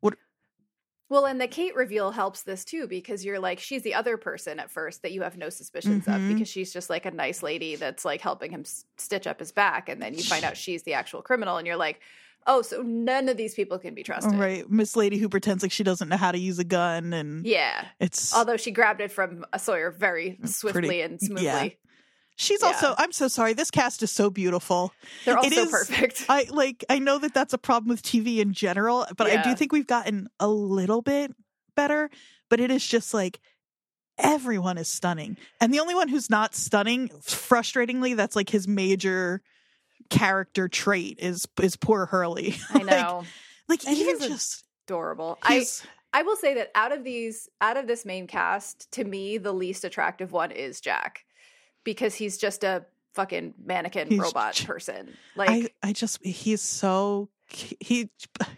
[SPEAKER 2] Well, and the Kate reveal helps this too, because you're like, she's the other person at first that you have no suspicions of,
[SPEAKER 1] Mhm.
[SPEAKER 2] because she's just like a nice lady that's like helping him s- stitch up his back, and then you find out she's the actual criminal, and you're like, oh, so none of these people can be trusted.
[SPEAKER 1] right, Miss Lady who pretends like she doesn't know how to use a gun, and
[SPEAKER 2] Yeah.
[SPEAKER 1] it's
[SPEAKER 2] Although she grabbed it from a Sawyer very swiftly
[SPEAKER 1] Pretty-
[SPEAKER 2] and smoothly.
[SPEAKER 1] yeah. she's
[SPEAKER 2] yeah.
[SPEAKER 1] also. I'm so sorry. This cast is so beautiful.
[SPEAKER 2] They're all
[SPEAKER 1] It
[SPEAKER 2] so
[SPEAKER 1] is-
[SPEAKER 2] perfect.
[SPEAKER 1] I like. I know that that's a problem with T V in general, but I do
[SPEAKER 2] Yeah.
[SPEAKER 1] think we've gotten a little bit better. But it is just like everyone is stunning, and the only one who's not stunning, frustratingly, that's like his major character trait is is poor Hurley.
[SPEAKER 2] I
[SPEAKER 1] like,
[SPEAKER 2] know.
[SPEAKER 1] like
[SPEAKER 2] And
[SPEAKER 1] even
[SPEAKER 2] he's a-
[SPEAKER 1] just
[SPEAKER 2] Adorable. I
[SPEAKER 1] he's
[SPEAKER 2] I will say that out of these, out of this main cast, to me, the least attractive one is Jack, because he's just a fucking mannequin
[SPEAKER 1] He's
[SPEAKER 2] robot
[SPEAKER 1] j-
[SPEAKER 2] person.
[SPEAKER 1] I
[SPEAKER 2] Like,
[SPEAKER 1] I just he's so he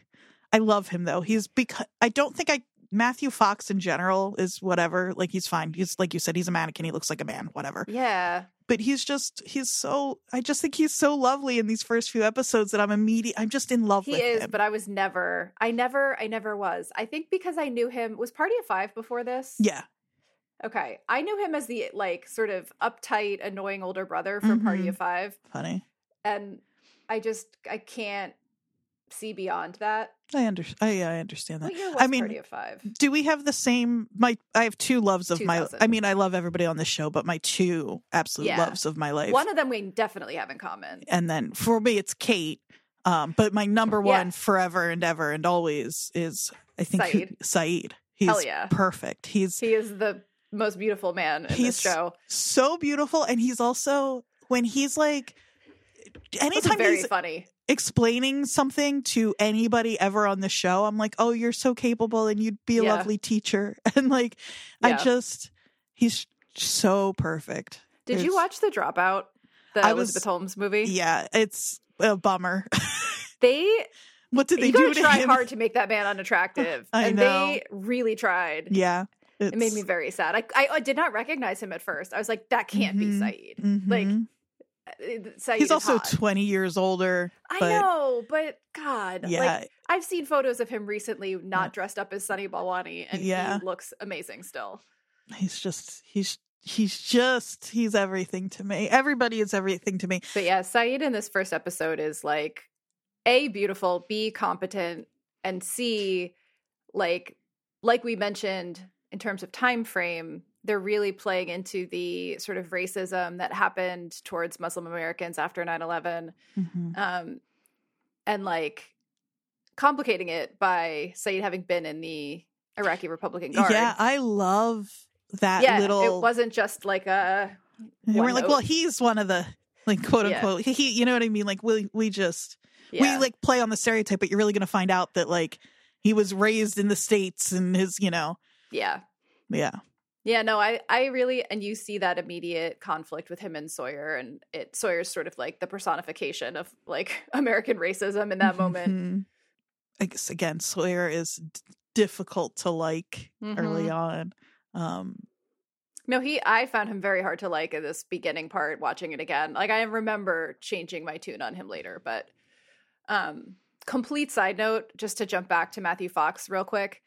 [SPEAKER 1] I love him though. He's because I don't think I Matthew Fox in general is whatever. Like he's fine. He's like you said, he's a mannequin. He looks like a man, whatever.
[SPEAKER 2] yeah,
[SPEAKER 1] But he's just he's so I just think he's so lovely in these first few episodes that I'm immediate I'm just in love
[SPEAKER 2] he
[SPEAKER 1] with
[SPEAKER 2] is.
[SPEAKER 1] him.
[SPEAKER 2] But I was never, I never, I never was. I think because I knew him. Was Party of Five before this?
[SPEAKER 1] Yeah.
[SPEAKER 2] Okay, I knew him as the like sort of uptight, annoying older brother from Party
[SPEAKER 1] Mhm.
[SPEAKER 2] of Five,
[SPEAKER 1] Funny.
[SPEAKER 2] and I just I can't see beyond that.
[SPEAKER 1] I under I, I understand that.
[SPEAKER 2] What year was
[SPEAKER 1] I mean,
[SPEAKER 2] Party of Five?
[SPEAKER 1] do we have the same my I have two loves of my
[SPEAKER 2] two thousand.
[SPEAKER 1] I mean I love everybody on this show, but my two absolute
[SPEAKER 2] Yeah.
[SPEAKER 1] loves of my life.
[SPEAKER 2] One of them we definitely have in common.
[SPEAKER 1] And then for me it's Kate. Um, but my number
[SPEAKER 2] Yeah.
[SPEAKER 1] one forever and ever and always is I think
[SPEAKER 2] Saeed.
[SPEAKER 1] Saeed. He's
[SPEAKER 2] Hell yeah.
[SPEAKER 1] perfect. He's
[SPEAKER 2] He is the most beautiful man in
[SPEAKER 1] He's
[SPEAKER 2] this show.
[SPEAKER 1] so beautiful, and he's also when he's like
[SPEAKER 2] It's
[SPEAKER 1] anytime
[SPEAKER 2] very
[SPEAKER 1] he's
[SPEAKER 2] funny.
[SPEAKER 1] explaining something to anybody ever on the show, I'm like, oh, you're so capable and you'd be a
[SPEAKER 2] Yeah.
[SPEAKER 1] lovely teacher. And like I
[SPEAKER 2] Yeah.
[SPEAKER 1] just he's so perfect.
[SPEAKER 2] Did you
[SPEAKER 1] It's-
[SPEAKER 2] watch The Dropout, the
[SPEAKER 1] I was-
[SPEAKER 2] Elizabeth Holmes movie?
[SPEAKER 1] Yeah, it's a bummer.
[SPEAKER 2] They
[SPEAKER 1] What did they
[SPEAKER 2] you
[SPEAKER 1] do
[SPEAKER 2] gotta
[SPEAKER 1] to
[SPEAKER 2] try
[SPEAKER 1] him?
[SPEAKER 2] hard to make that man unattractive.
[SPEAKER 1] I
[SPEAKER 2] and
[SPEAKER 1] know.
[SPEAKER 2] they really tried.
[SPEAKER 1] Yeah.
[SPEAKER 2] It made me very sad. I, I I did not recognize him at first. I was like, that can't
[SPEAKER 1] Mhm.
[SPEAKER 2] be Saeed. Like
[SPEAKER 1] Mhm.
[SPEAKER 2] uh, Saeed
[SPEAKER 1] he's
[SPEAKER 2] is
[SPEAKER 1] also
[SPEAKER 2] hot.
[SPEAKER 1] twenty years older.
[SPEAKER 2] I
[SPEAKER 1] but
[SPEAKER 2] know, but God,
[SPEAKER 1] Yeah.
[SPEAKER 2] like I've seen photos of him recently not dressed up as Sunny Balwani, and
[SPEAKER 1] Yeah.
[SPEAKER 2] he looks amazing still.
[SPEAKER 1] he's just he's he's just he's everything to me. Everybody is everything to me.
[SPEAKER 2] But yeah, Saeed in this first episode is like A, beautiful, B, competent, and C, like like we mentioned in terms of time frame, they're really playing into the sort of racism that happened towards Muslim Americans after nine eleven,
[SPEAKER 1] Mhm.
[SPEAKER 2] um, and like complicating it by Saeed having been in the Iraqi Republican Guard.
[SPEAKER 1] Yeah, I love that
[SPEAKER 2] yeah,
[SPEAKER 1] little.
[SPEAKER 2] it wasn't just like a
[SPEAKER 1] They
[SPEAKER 2] one
[SPEAKER 1] weren't like,
[SPEAKER 2] note.
[SPEAKER 1] well, he's one of the like quote
[SPEAKER 2] Yeah.
[SPEAKER 1] unquote. He, you know what I mean? Like we we just
[SPEAKER 2] yeah.
[SPEAKER 1] we like play on the stereotype, but you're really gonna find out that like he was raised in the States and his, you know,
[SPEAKER 2] yeah.
[SPEAKER 1] yeah,
[SPEAKER 2] Yeah, no, I, I really, and you see that immediate conflict with him and Sawyer, and it Sawyer's sort of like the personification of like American racism in that moment.
[SPEAKER 1] Mhm. I guess again, Sawyer is d- difficult to like early
[SPEAKER 2] Mhm.
[SPEAKER 1] on. Um,
[SPEAKER 2] No, he, I found him very hard to like in this beginning part, watching it again. Like I remember changing my tune on him later, but um, complete side note, just to jump back to Matthew Fox real quick.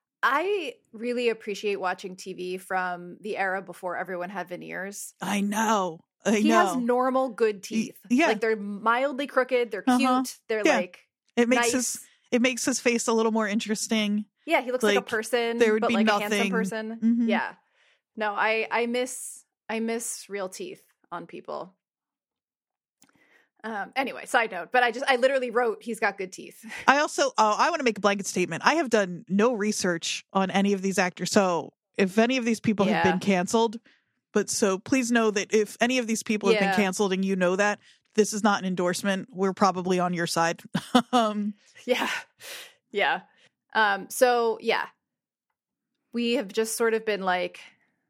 [SPEAKER 2] I really appreciate watching T V from the era before everyone had veneers.
[SPEAKER 1] I know, I
[SPEAKER 2] He
[SPEAKER 1] know.
[SPEAKER 2] has normal good teeth.
[SPEAKER 1] yeah.
[SPEAKER 2] Like they're mildly crooked, they're cute,
[SPEAKER 1] Uh-huh.
[SPEAKER 2] they're
[SPEAKER 1] Yeah.
[SPEAKER 2] like
[SPEAKER 1] it makes
[SPEAKER 2] nice.
[SPEAKER 1] his it makes his face a little more interesting.
[SPEAKER 2] Yeah, he looks like,
[SPEAKER 1] like,
[SPEAKER 2] a person,
[SPEAKER 1] there would
[SPEAKER 2] but
[SPEAKER 1] be
[SPEAKER 2] like a handsome
[SPEAKER 1] nothing-
[SPEAKER 2] person.
[SPEAKER 1] Mhm.
[SPEAKER 2] Yeah. No, I I miss I miss real teeth on people. Um anyway, side note, but I just I literally wrote he's got good teeth.
[SPEAKER 1] I also, oh, I want to make a blanket statement. I have done no research on any of these actors. So if any of these people have
[SPEAKER 2] Yeah.
[SPEAKER 1] been canceled, but so please know that if any of these people have
[SPEAKER 2] Yeah.
[SPEAKER 1] been canceled and you know that, this is not an endorsement. We're probably on your side. um,
[SPEAKER 2] Yeah. Yeah. Um so yeah. We have just sort of been like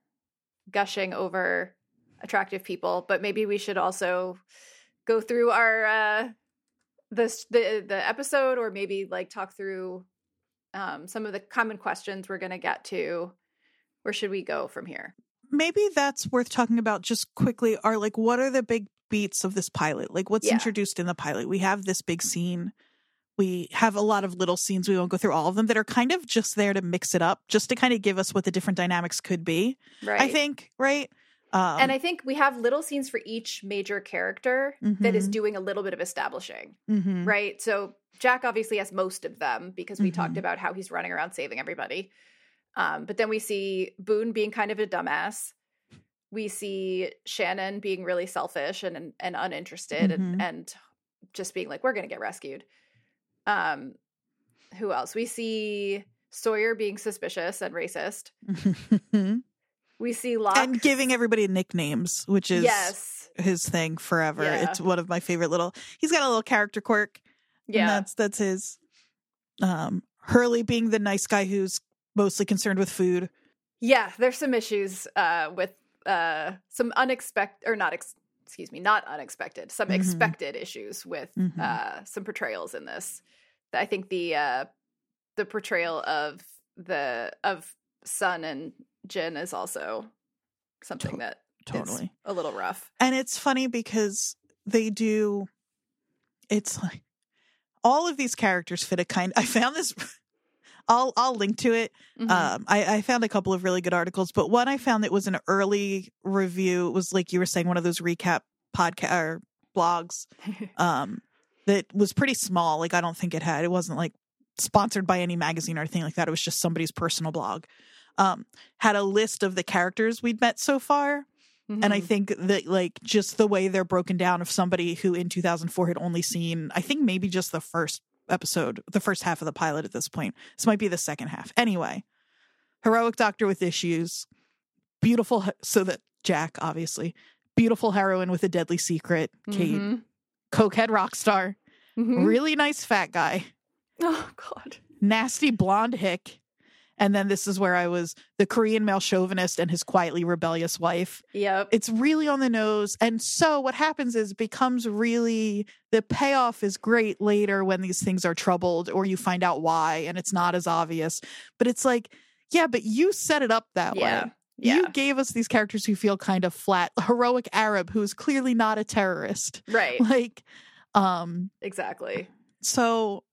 [SPEAKER 2] gushing over attractive people, but maybe we should also go through our uh this the the episode, or maybe like talk through um some of the common questions we're going to get to. Where should we go from here?
[SPEAKER 1] Maybe that's worth talking about just quickly, are like, what are the big beats of this pilot? Like, what's
[SPEAKER 2] Yeah.
[SPEAKER 1] introduced in the pilot? We have this big scene. We have a lot of little scenes. We won't go through all of them, that are kind of just there to mix it up, just to kind of give us what the different dynamics could be.
[SPEAKER 2] Right.
[SPEAKER 1] I think, right? Um,
[SPEAKER 2] And I think we have little scenes for each major character that is
[SPEAKER 1] Mhm.
[SPEAKER 2] doing a little bit of establishing,
[SPEAKER 1] mhm.
[SPEAKER 2] right? So Jack obviously has most of them because we
[SPEAKER 1] Mhm.
[SPEAKER 2] talked about how he's running around saving everybody. Um, but then we see Boone being kind of a dumbass. We see Shannon being really selfish and and uninterested
[SPEAKER 1] Mhm.
[SPEAKER 2] and, and just being like, we're going to get rescued. Um, who else? We see Sawyer being suspicious and racist. We see Locke.
[SPEAKER 1] And giving everybody nicknames, which is
[SPEAKER 2] Yes.
[SPEAKER 1] his thing forever.
[SPEAKER 2] Yeah.
[SPEAKER 1] It's one of my favorite little. He's got a little character quirk. And
[SPEAKER 2] Yeah.
[SPEAKER 1] that's that's his. Um, Hurley being the nice guy who's mostly concerned with food.
[SPEAKER 2] Yeah. There's some issues uh, with uh, some unexpected, or not, ex- excuse me, not unexpected, some
[SPEAKER 1] Mhm.
[SPEAKER 2] expected issues with
[SPEAKER 1] Mhm.
[SPEAKER 2] uh, some portrayals in this. I think the uh, the portrayal of the of Sun and Jin is also something
[SPEAKER 1] To-
[SPEAKER 2] that is
[SPEAKER 1] Totally.
[SPEAKER 2] a little rough.
[SPEAKER 1] And it's funny because they do. It's like all of these characters fit a kind. I found this. I'll I'll link to it.
[SPEAKER 2] Mhm.
[SPEAKER 1] Um, I, I found a couple of really good articles, but one I found that was an early review. It was like you were saying, one of those recap podcast or blogs. Um, that was pretty small. Like, I don't think it had. It wasn't like sponsored by any magazine or anything like that. It was just somebody's personal blog. Um, had a list of the characters we'd met so far. And I
[SPEAKER 2] Mhm.
[SPEAKER 1] think that, like, just the way they're broken down, of somebody who in two thousand four had only seen, I think maybe just the first episode, the first half of the pilot at this point. This might be the second half. Anyway, heroic doctor with issues, beautiful, so that Jack, obviously, beautiful heroine with a deadly secret, Kate,
[SPEAKER 2] Mhm.
[SPEAKER 1] cokehead rock star,
[SPEAKER 2] Mhm.
[SPEAKER 1] really nice fat guy,
[SPEAKER 2] Oh God.
[SPEAKER 1] nasty blonde hick. And then this is where I was, the Korean male chauvinist and his quietly rebellious wife.
[SPEAKER 2] Yep.
[SPEAKER 1] It's really on the nose. And so what happens is, it becomes really, the payoff is great later when these things are troubled, or you find out why and it's not as obvious. But it's like, yeah, but you set it up that
[SPEAKER 2] Yeah.
[SPEAKER 1] way.
[SPEAKER 2] Yeah.
[SPEAKER 1] You gave us these characters who feel kind of flat. A heroic Arab who is clearly not a terrorist.
[SPEAKER 2] Right.
[SPEAKER 1] Like, um,
[SPEAKER 2] Exactly.
[SPEAKER 1] so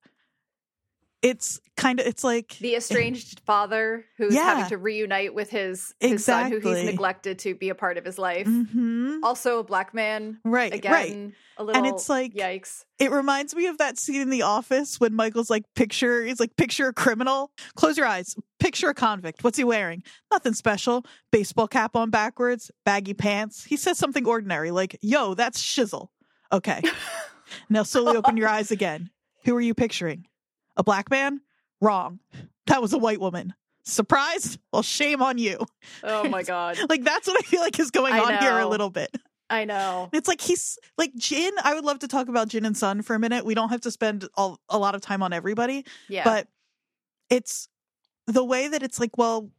[SPEAKER 1] it's kind of, it's like,
[SPEAKER 2] The estranged father who's
[SPEAKER 1] Yeah.
[SPEAKER 2] having to reunite with his his son who he's
[SPEAKER 1] Exactly.
[SPEAKER 2] neglected to be a part of his life.
[SPEAKER 1] mhm.
[SPEAKER 2] Also a black man.
[SPEAKER 1] right,
[SPEAKER 2] Again,
[SPEAKER 1] right.
[SPEAKER 2] a little
[SPEAKER 1] it's like-
[SPEAKER 2] yikes.
[SPEAKER 1] It reminds me of that scene in The Office when Michael's like, picture, he's like, picture a criminal. Close your eyes. Picture a convict. What's he wearing? Nothing special. Baseball cap on backwards, baggy pants. He says something ordinary like, yo, that's shizzle. Okay. Now slowly open your eyes again. Who are you picturing? A black man? Wrong. That was a white woman. Surprised? Well, shame on you.
[SPEAKER 2] Oh my God.
[SPEAKER 1] Like, that's what I feel like is going
[SPEAKER 2] I
[SPEAKER 1] on here a
[SPEAKER 2] know.
[SPEAKER 1] little bit.
[SPEAKER 2] I know.
[SPEAKER 1] It's like he's like Jin. I would love to talk about Jin and Sun for a minute. We don't have to spend all, a lot of time on everybody,
[SPEAKER 2] Yeah.
[SPEAKER 1] but it's the way that it's like, well,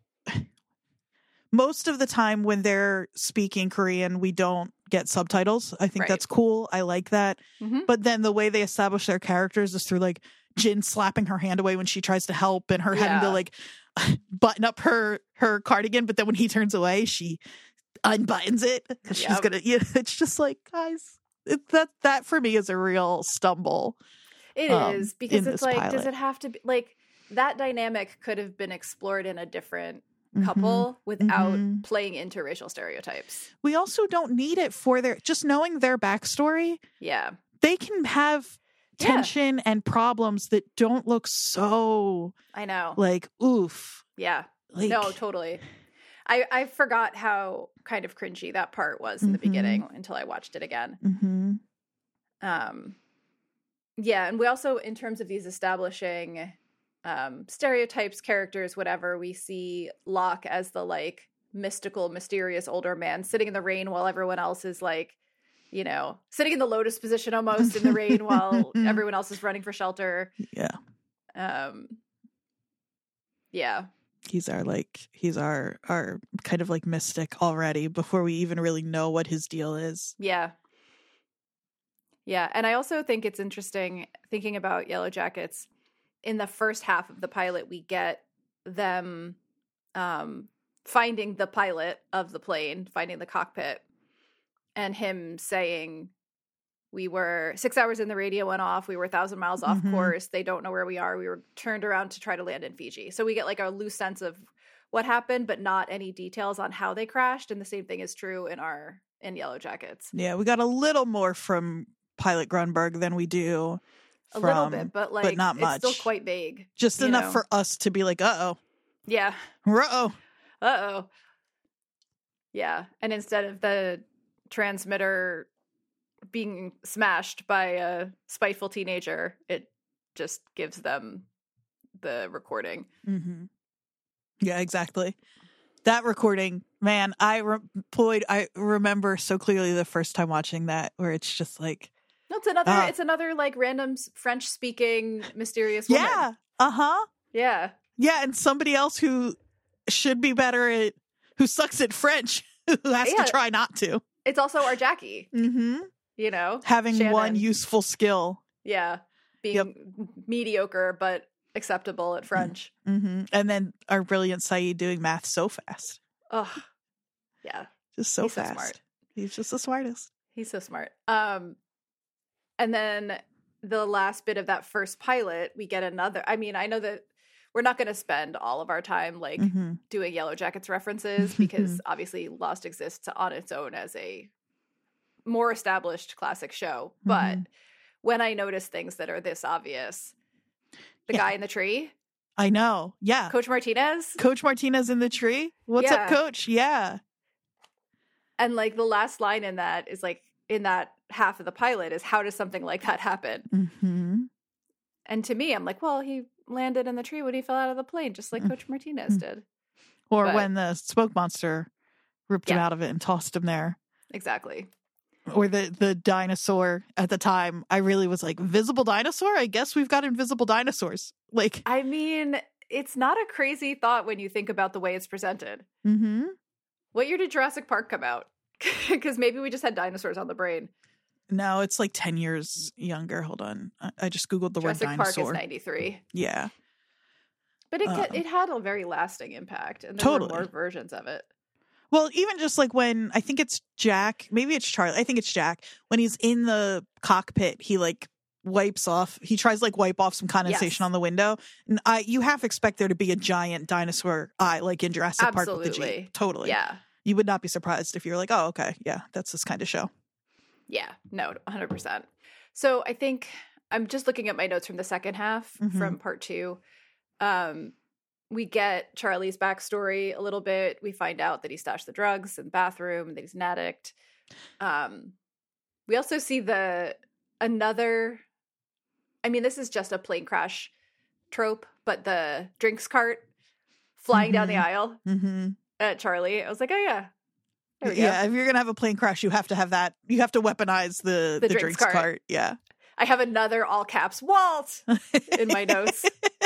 [SPEAKER 1] most of the time when they're speaking Korean, we don't get subtitles. I think
[SPEAKER 2] Right.
[SPEAKER 1] that's cool. I like that.
[SPEAKER 2] Mhm.
[SPEAKER 1] But then the way they establish their characters is through like Jin slapping her hand away when she tries to help, and her having to
[SPEAKER 2] Yeah.
[SPEAKER 1] like button up her her cardigan, but then when he turns away, she unbuttons it because she's
[SPEAKER 2] Yep.
[SPEAKER 1] gonna. Yeah, it's just like, guys, it, that that for me is a real stumble.
[SPEAKER 2] It
[SPEAKER 1] um,
[SPEAKER 2] is because
[SPEAKER 1] in
[SPEAKER 2] it's
[SPEAKER 1] this
[SPEAKER 2] like,
[SPEAKER 1] pilot.
[SPEAKER 2] does it have to be like that dynamic could have been explored in a different
[SPEAKER 1] Mhm.
[SPEAKER 2] couple without
[SPEAKER 1] Mhm.
[SPEAKER 2] playing into racial stereotypes.
[SPEAKER 1] We also don't need it for their just knowing their backstory.
[SPEAKER 2] Yeah.
[SPEAKER 1] They can have
[SPEAKER 2] Yeah.
[SPEAKER 1] tension and problems that don't look so
[SPEAKER 2] I know.
[SPEAKER 1] like oof.
[SPEAKER 2] Yeah.
[SPEAKER 1] Like,
[SPEAKER 2] No, totally. I, I forgot how kind of cringy that part was in the
[SPEAKER 1] Mhm.
[SPEAKER 2] beginning until I watched it again.
[SPEAKER 1] hmm
[SPEAKER 2] Um, yeah, and we also, in terms of these establishing um, stereotypes, characters, whatever, we see Locke as the like mystical, mysterious older man sitting in the rain while everyone else is like, you know, sitting in the lotus position almost in the rain while everyone else is running for shelter.
[SPEAKER 1] Yeah.
[SPEAKER 2] Um, yeah.
[SPEAKER 1] He's our like he's our our kind of like mystic already before we even really know what his deal is.
[SPEAKER 2] Yeah. Yeah, and I also think it's interesting thinking about Yellow Jackets. In the first half of the pilot, we get them um, finding the pilot of the plane, finding the cockpit, and him saying, we were six hours in, the radio went off, we were a thousand miles off
[SPEAKER 1] Mhm.
[SPEAKER 2] course, they don't know where we are, we were turned around to try to land in Fiji. So we get like a loose sense of what happened, but not any details on how they crashed, and the same thing is true in our in Yellow Jackets.
[SPEAKER 1] Yeah, we got a little more from Pilot Grunberg than we do
[SPEAKER 2] A
[SPEAKER 1] from,
[SPEAKER 2] little bit, but like
[SPEAKER 1] but not much.
[SPEAKER 2] it's still quite vague.
[SPEAKER 1] Just
[SPEAKER 2] you
[SPEAKER 1] enough
[SPEAKER 2] know?
[SPEAKER 1] for us to be like, uh-oh,
[SPEAKER 2] Yeah.
[SPEAKER 1] uh-oh.
[SPEAKER 2] Uh-oh. Yeah. And instead of the transmitter being smashed by a spiteful teenager, it just gives them the recording.
[SPEAKER 1] Mm-hmm. Yeah, exactly. That recording, man, I re- Floyd, I remember so clearly the first time watching that, where it's just like,
[SPEAKER 2] No, it's another
[SPEAKER 1] Ah.
[SPEAKER 2] it's another like random French speaking mysterious woman.
[SPEAKER 1] yeah, uh-huh.
[SPEAKER 2] Yeah.
[SPEAKER 1] Yeah, and somebody else who should be better at, who sucks at French, who has
[SPEAKER 2] Yeah.
[SPEAKER 1] to try not to.
[SPEAKER 2] It's also our Jackie,
[SPEAKER 1] Mm-hmm.
[SPEAKER 2] you know?
[SPEAKER 1] Having
[SPEAKER 2] Shannon.
[SPEAKER 1] one useful skill.
[SPEAKER 2] Yeah. Being
[SPEAKER 1] Yep.
[SPEAKER 2] mediocre but acceptable at French.
[SPEAKER 1] Mm-hmm. And then our brilliant Saeed doing math so fast.
[SPEAKER 2] Oh. Yeah.
[SPEAKER 1] Just so
[SPEAKER 2] He's so
[SPEAKER 1] fast.
[SPEAKER 2] smart.
[SPEAKER 1] He's just the smartest.
[SPEAKER 2] He's so smart. Um, and then the last bit of that first pilot, we get another. I mean, I know that we're not going to spend all of our time like
[SPEAKER 1] Mm-hmm.
[SPEAKER 2] doing Yellow Jackets references because obviously Lost exists on its own as a more established classic show. But
[SPEAKER 1] Mhm.
[SPEAKER 2] when I notice things that are this obvious, the
[SPEAKER 1] Yeah.
[SPEAKER 2] guy in the tree,
[SPEAKER 1] I know. Yeah.
[SPEAKER 2] Coach Martinez,
[SPEAKER 1] Coach Martinez in the tree. What's
[SPEAKER 2] Yeah.
[SPEAKER 1] up, Coach? Yeah.
[SPEAKER 2] and like the last line in that is like in that half of the pilot is, how does something like that happen?
[SPEAKER 1] Mm-hmm.
[SPEAKER 2] And to me, I'm like, well, he landed in the tree when he fell out of the plane, just like
[SPEAKER 1] Mm.
[SPEAKER 2] Coach Martinez
[SPEAKER 1] Mm.
[SPEAKER 2] did.
[SPEAKER 1] Or
[SPEAKER 2] But-
[SPEAKER 1] when the smoke monster ripped him
[SPEAKER 2] Yeah.
[SPEAKER 1] out of it and tossed him there.
[SPEAKER 2] Exactly.
[SPEAKER 1] Or the, the dinosaur at the time. I really was like, visible dinosaur? I guess we've got invisible dinosaurs. Like,
[SPEAKER 2] I mean, it's not a crazy thought when you think about the way it's presented.
[SPEAKER 1] mm-hmm.
[SPEAKER 2] What year did Jurassic Park come out? Because maybe we just had dinosaurs on the brain.
[SPEAKER 1] No, it's like ten years younger. Hold on. I, I just Googled the
[SPEAKER 2] Jurassic
[SPEAKER 1] word
[SPEAKER 2] Park
[SPEAKER 1] dinosaur.
[SPEAKER 2] is ninety-three.
[SPEAKER 1] Yeah.
[SPEAKER 2] But it
[SPEAKER 1] Uh,
[SPEAKER 2] ca- it had a very lasting impact, and there
[SPEAKER 1] Totally.
[SPEAKER 2] were more versions of it.
[SPEAKER 1] Well, even just like when I think it's Jack, maybe it's Charlie. I think it's Jack. When he's in the cockpit, he like wipes off. He tries to like wipe off some condensation
[SPEAKER 2] Yes.
[SPEAKER 1] on the window, and I you half expect there to be a giant dinosaur eye, like in Jurassic Park with the
[SPEAKER 2] Absolutely.
[SPEAKER 1] Jeep. Totally.
[SPEAKER 2] Yeah.
[SPEAKER 1] You would not be surprised if you were like, oh, okay, yeah, that's this kind of show.
[SPEAKER 2] Yeah. No, one hundred percent. So I think I'm just looking at my notes from the second half
[SPEAKER 1] Mhm.
[SPEAKER 2] from part two. Um, we get Charlie's backstory a little bit. We find out that he stashed the drugs in the bathroom, that he's an addict. Um, we also see the another. I mean, this is just a plane crash trope, but the drinks cart flying down the
[SPEAKER 1] Mhm.
[SPEAKER 2] aisle
[SPEAKER 1] Mm-hmm.
[SPEAKER 2] at Charlie. I was like, oh yeah, there we go.
[SPEAKER 1] Yeah, if you're gonna have a plane crash, you have to have that. You have to weaponize the
[SPEAKER 2] The
[SPEAKER 1] the,
[SPEAKER 2] drinks
[SPEAKER 1] drinks,
[SPEAKER 2] cart.
[SPEAKER 1] cart. Yeah.
[SPEAKER 2] I have another all caps Walt in my notes.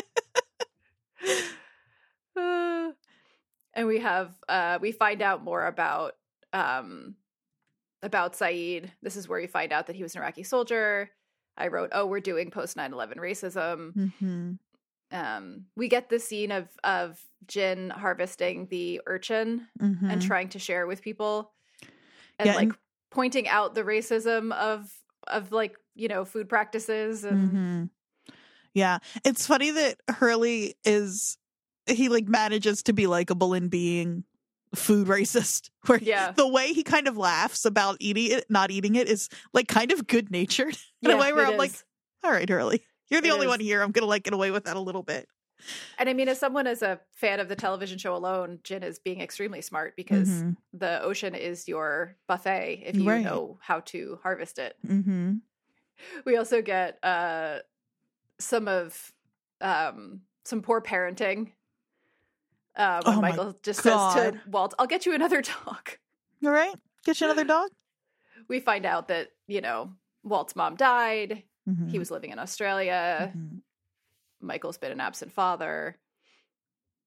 [SPEAKER 2] Uh, and we have uh we find out more about um about Saeed. This is where we find out that he was an Iraqi soldier. I wrote, oh, we're doing post nine eleven racism.
[SPEAKER 1] Mm-hmm.
[SPEAKER 2] Um we get the scene of of Jin harvesting the urchin
[SPEAKER 1] Mm-hmm.
[SPEAKER 2] and trying to share with people and
[SPEAKER 1] Yeah,
[SPEAKER 2] like
[SPEAKER 1] and-
[SPEAKER 2] pointing out the racism of of like, you know, food practices and
[SPEAKER 1] Mm-hmm. Yeah, it's funny that Hurley is he like manages to be likable in being food racist. Where
[SPEAKER 2] Yeah.
[SPEAKER 1] the way he kind of laughs about eating it, not eating it, is like kind of good natured in a
[SPEAKER 2] Yeah,
[SPEAKER 1] way where
[SPEAKER 2] it
[SPEAKER 1] I'm like,
[SPEAKER 2] is.
[SPEAKER 1] all right, Hurley, you're the
[SPEAKER 2] It
[SPEAKER 1] only
[SPEAKER 2] is.
[SPEAKER 1] one here. I'm gonna like get away with that a little bit.
[SPEAKER 2] And I mean, as someone as a fan of the television show alone, Jin is being extremely smart because
[SPEAKER 1] Mhm.
[SPEAKER 2] the ocean is your buffet if you
[SPEAKER 1] Right.
[SPEAKER 2] know how to harvest it.
[SPEAKER 1] Mm-hmm.
[SPEAKER 2] We also get uh, some of um, some poor parenting. Uh, when
[SPEAKER 1] Oh my
[SPEAKER 2] Michael just says to
[SPEAKER 1] God.
[SPEAKER 2] Walt, "I'll get you another dog."
[SPEAKER 1] All right, get you another dog.
[SPEAKER 2] We find out that, you know, Walt's mom died.
[SPEAKER 1] Mm-hmm.
[SPEAKER 2] He was living in Australia.
[SPEAKER 1] Mhm.
[SPEAKER 2] Michael's been an absent father.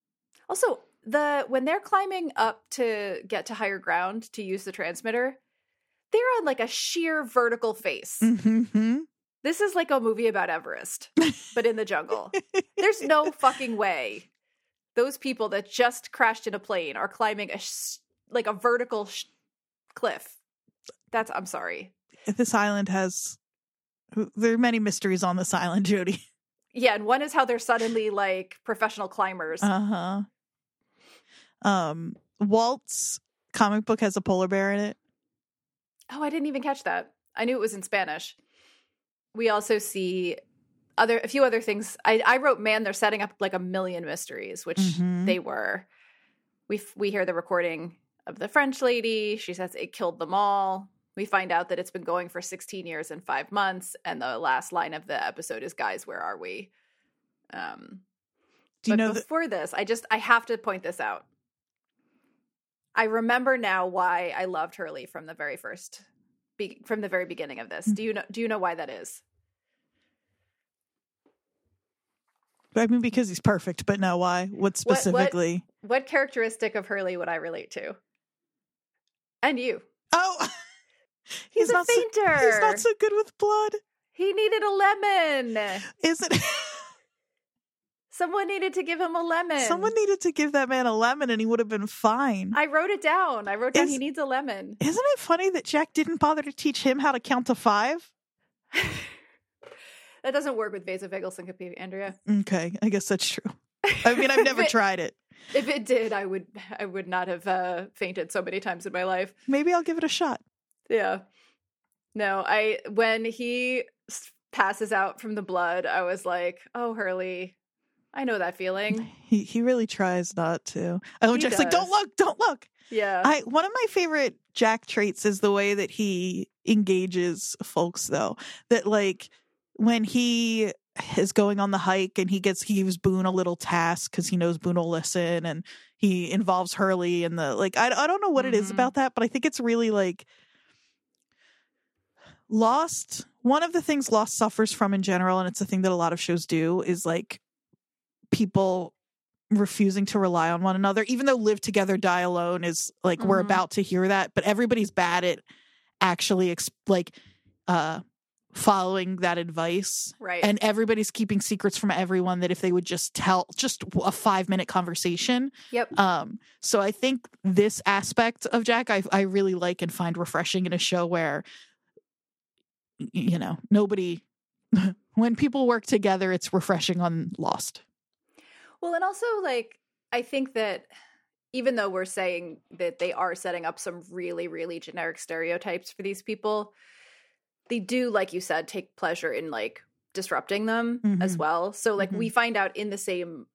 [SPEAKER 2] Also, the when they're climbing up to get to higher ground to use the transmitter, they're on like a sheer vertical face.
[SPEAKER 1] Mm-hmm.
[SPEAKER 2] This is like a movie about Everest, but in the jungle. There's no fucking way those people that just crashed in a plane are climbing a sh- like a vertical sh- cliff. That's I'm sorry.
[SPEAKER 1] This island has there are many mysteries on this island, Jody.
[SPEAKER 2] Yeah, and one is how they're suddenly like professional climbers.
[SPEAKER 1] Uh huh. Um, Walt's comic book has a polar bear in it.
[SPEAKER 2] Oh, I didn't even catch that. I knew it was in Spanish. We also see other a few other things. I, I wrote, man, they're setting up like a million mysteries, which
[SPEAKER 1] Mhm.
[SPEAKER 2] they were. We f- we hear the recording of the French lady. She says it killed them all. We find out that it's been going for sixteen years and five months, and the last line of the episode is, "Guys, where are we?" Um,
[SPEAKER 1] Do you
[SPEAKER 2] but
[SPEAKER 1] know that?
[SPEAKER 2] before this, I just I have to point this out. I remember now why I loved Hurley from the very first, be, from the very beginning of this.
[SPEAKER 1] Mm.
[SPEAKER 2] Do you know? Do you know why that is?
[SPEAKER 1] I mean, because he's perfect, but no, why? What
[SPEAKER 2] what-
[SPEAKER 1] specifically?
[SPEAKER 2] What characteristic of Hurley would I relate to? And you.
[SPEAKER 1] Oh,
[SPEAKER 2] He's, a
[SPEAKER 1] not so,
[SPEAKER 2] fainter.
[SPEAKER 1] he's not so good with blood,
[SPEAKER 2] He needed a lemon.
[SPEAKER 1] isn't it?
[SPEAKER 2] Someone needed to give him a lemon.
[SPEAKER 1] Someone needed to give that man a lemon, and he would have been fine.
[SPEAKER 2] I wrote it down. I wrote down
[SPEAKER 1] Is-
[SPEAKER 2] he needs a lemon.
[SPEAKER 1] Isn't it funny that Jack didn't bother to teach him how to count to five?
[SPEAKER 2] That doesn't work with vasovagal syncope, Andrea.
[SPEAKER 1] Okay, I guess that's true. I mean, I've never
[SPEAKER 2] If it-
[SPEAKER 1] tried it.
[SPEAKER 2] If it did, I would I would not have uh, fainted so many times in my life.
[SPEAKER 1] Maybe I'll give it a shot.
[SPEAKER 2] Yeah. No, I when he s- passes out from the blood, I was like, "Oh, Hurley, I know that feeling."
[SPEAKER 1] He he really tries not to. Oh,
[SPEAKER 2] He
[SPEAKER 1] Jack's like,
[SPEAKER 2] does.
[SPEAKER 1] don't look, don't look.
[SPEAKER 2] Yeah.
[SPEAKER 1] I one of my favorite Jack traits is the way that he engages folks, though. That like when he is going on the hike and he gets he gives Boone a little task because he knows Boone will listen, and he involves Hurley in the like I I don't know what it is
[SPEAKER 2] Mhm.
[SPEAKER 1] about that, but I think it's really like Lost. One of the things Lost suffers from in general, and it's a thing that a lot of shows do, is like people refusing to rely on one another, even though Live Together, Die Alone is like we're
[SPEAKER 2] Mhm.
[SPEAKER 1] about to hear that, but everybody's bad at actually ex- like uh following that advice,
[SPEAKER 2] right.
[SPEAKER 1] and everybody's keeping secrets from everyone that if they would just tell just a five minute conversation.
[SPEAKER 2] Yep.
[SPEAKER 1] Um so I think this aspect of Jack I I really like and find refreshing in a show where y- you know nobody when people work together, it's refreshing on Lost.
[SPEAKER 2] Well, and also, like, I think that even though we're saying that they are setting up some really, really generic stereotypes for these people, they do, like you said, take pleasure in, like, disrupting them as
[SPEAKER 1] Mhm.
[SPEAKER 2] well. So, like,
[SPEAKER 1] Mhm.
[SPEAKER 2] we find out in the same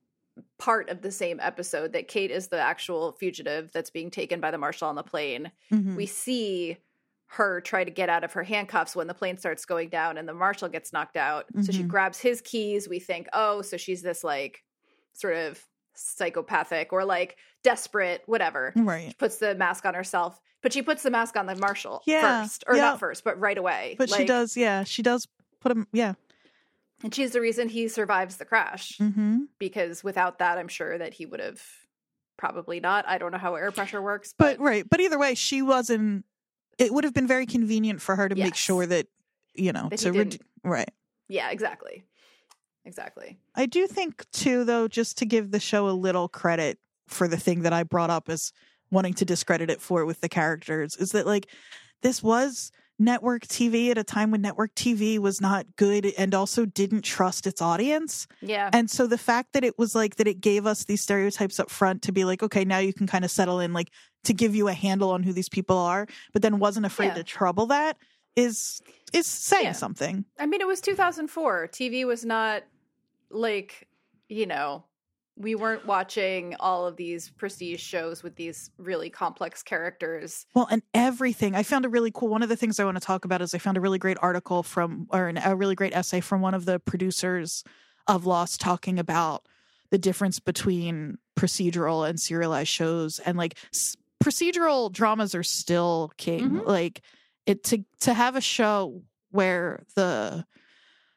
[SPEAKER 2] part of the same episode that Kate is the actual fugitive that's being taken by the marshal on the plane.
[SPEAKER 1] Mhm.
[SPEAKER 2] We see her try to get out of her handcuffs when the plane starts going down and the marshal gets knocked out. So she
[SPEAKER 1] Mhm.
[SPEAKER 2] grabs his keys. We think, oh, so she's this like sort of psychopathic or like desperate, whatever.
[SPEAKER 1] Right.
[SPEAKER 2] She puts the mask on herself, but she puts the mask on the marshal
[SPEAKER 1] Yeah,
[SPEAKER 2] first, or
[SPEAKER 1] yeah.
[SPEAKER 2] not first, but right away.
[SPEAKER 1] But she
[SPEAKER 2] Like,
[SPEAKER 1] does, yeah, she does put him, yeah.
[SPEAKER 2] and she's the reason he survives the crash,
[SPEAKER 1] Mm-hmm.
[SPEAKER 2] because without that, I'm sure that he would have probably not. I don't know how air pressure works,
[SPEAKER 1] But
[SPEAKER 2] but,
[SPEAKER 1] right, but either way, she wasn't. It would have been very convenient for her to make
[SPEAKER 2] Yes.
[SPEAKER 1] sure that you know
[SPEAKER 2] That he
[SPEAKER 1] to red-
[SPEAKER 2] didn't.
[SPEAKER 1] right.
[SPEAKER 2] yeah, exactly. Exactly.
[SPEAKER 1] I do think too, though, just to give the show a little credit for the thing that I brought up as wanting to discredit it for with the characters, is that like this was network T V at a time when network T V was not good and also didn't trust its audience.
[SPEAKER 2] Yeah.
[SPEAKER 1] And so the fact that it was like that it gave us these stereotypes up front to be like, okay, now you can kind of settle in, like to give you a handle on who these people are, but then wasn't afraid
[SPEAKER 2] Yeah.
[SPEAKER 1] to trouble that is is saying
[SPEAKER 2] Yeah.
[SPEAKER 1] something.
[SPEAKER 2] I mean, it was two thousand four. T V was not like, you know, we weren't watching all of these prestige shows with these really complex characters.
[SPEAKER 1] Well, and everything. I found a really cool, one of the things I want to talk about is I found a really great article from, or an, a really great essay from one of the producers of Lost talking about the difference between procedural and serialized shows. And like s- procedural dramas are still king.
[SPEAKER 2] Mhm.
[SPEAKER 1] Like it to, to have a show where the,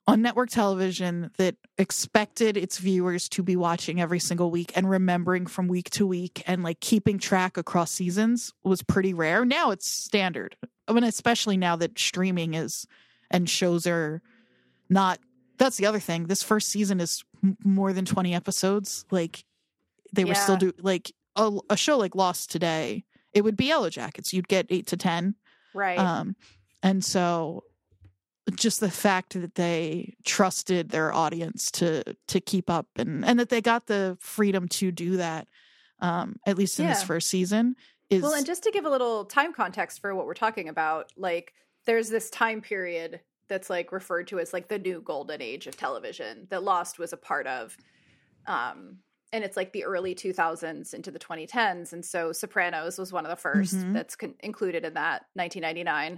[SPEAKER 1] on network television that expected its viewers to be watching every single week and remembering from week to week and like keeping track across seasons was pretty rare. Now it's standard. I mean, especially now that streaming is and shows are not, that's the other thing. This first season is m- more than twenty episodes. Like they were
[SPEAKER 2] Yeah.
[SPEAKER 1] still do like a, a show like Lost today, it would be Yellow Jackets. You'd get eight to ten.
[SPEAKER 2] Right.
[SPEAKER 1] Um, and so just the fact that they trusted their audience to to keep up and, and that they got the freedom to do that, um, at least in
[SPEAKER 2] Yeah.
[SPEAKER 1] this first season, is
[SPEAKER 2] Well, and just to give a little time context for what we're talking about, like there's this time period that's like referred to as like the new golden age of television that Lost was a part of. Um, and it's like the early two thousands into the twenty tens. And so Sopranos was one of the first
[SPEAKER 1] Mhm.
[SPEAKER 2] that's con- included in that, nineteen ninety-nine.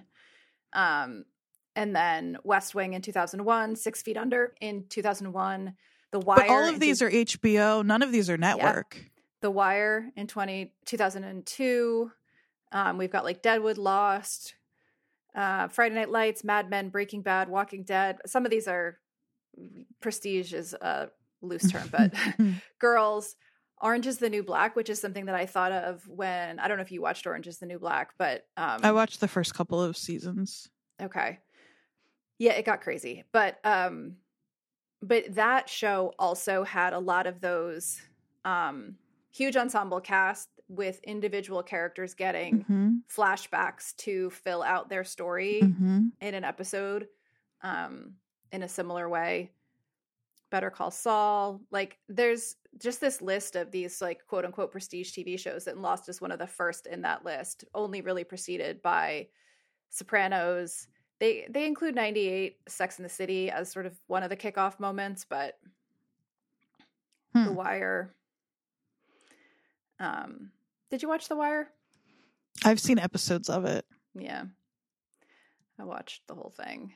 [SPEAKER 2] Um, and then West Wing in two thousand one, Six Feet Under in two thousand one, The Wire.
[SPEAKER 1] but all of
[SPEAKER 2] in
[SPEAKER 1] these
[SPEAKER 2] two-
[SPEAKER 1] are H B O. None of these are network.
[SPEAKER 2] The Wire in twenty, two thousand two. Um, we've got like Deadwood, Lost, uh, Friday Night Lights, Mad Men, Breaking Bad, Walking Dead. Some of these are prestige is a loose term, but Girls, Orange is the New Black, which is something that I thought of when, I don't know if you watched Orange is the New Black, but um,
[SPEAKER 1] I watched the first couple of seasons.
[SPEAKER 2] okay. Yeah, it got crazy. But um but that show also had a lot of those um huge ensemble cast with individual characters getting
[SPEAKER 1] Mm-hmm.
[SPEAKER 2] flashbacks to fill out their story
[SPEAKER 1] Mm-hmm.
[SPEAKER 2] in an episode um in a similar way. Better Call Saul. Like there's just this list of these like quote unquote prestige T V shows, and Lost is one of the first in that list, only really preceded by Sopranos. They they include ninety-eight, Sex and the City as sort of one of the kickoff moments, but
[SPEAKER 1] Hmm.
[SPEAKER 2] The Wire. Um, did you watch The Wire?
[SPEAKER 1] I've seen episodes of it.
[SPEAKER 2] Yeah, I watched the whole thing.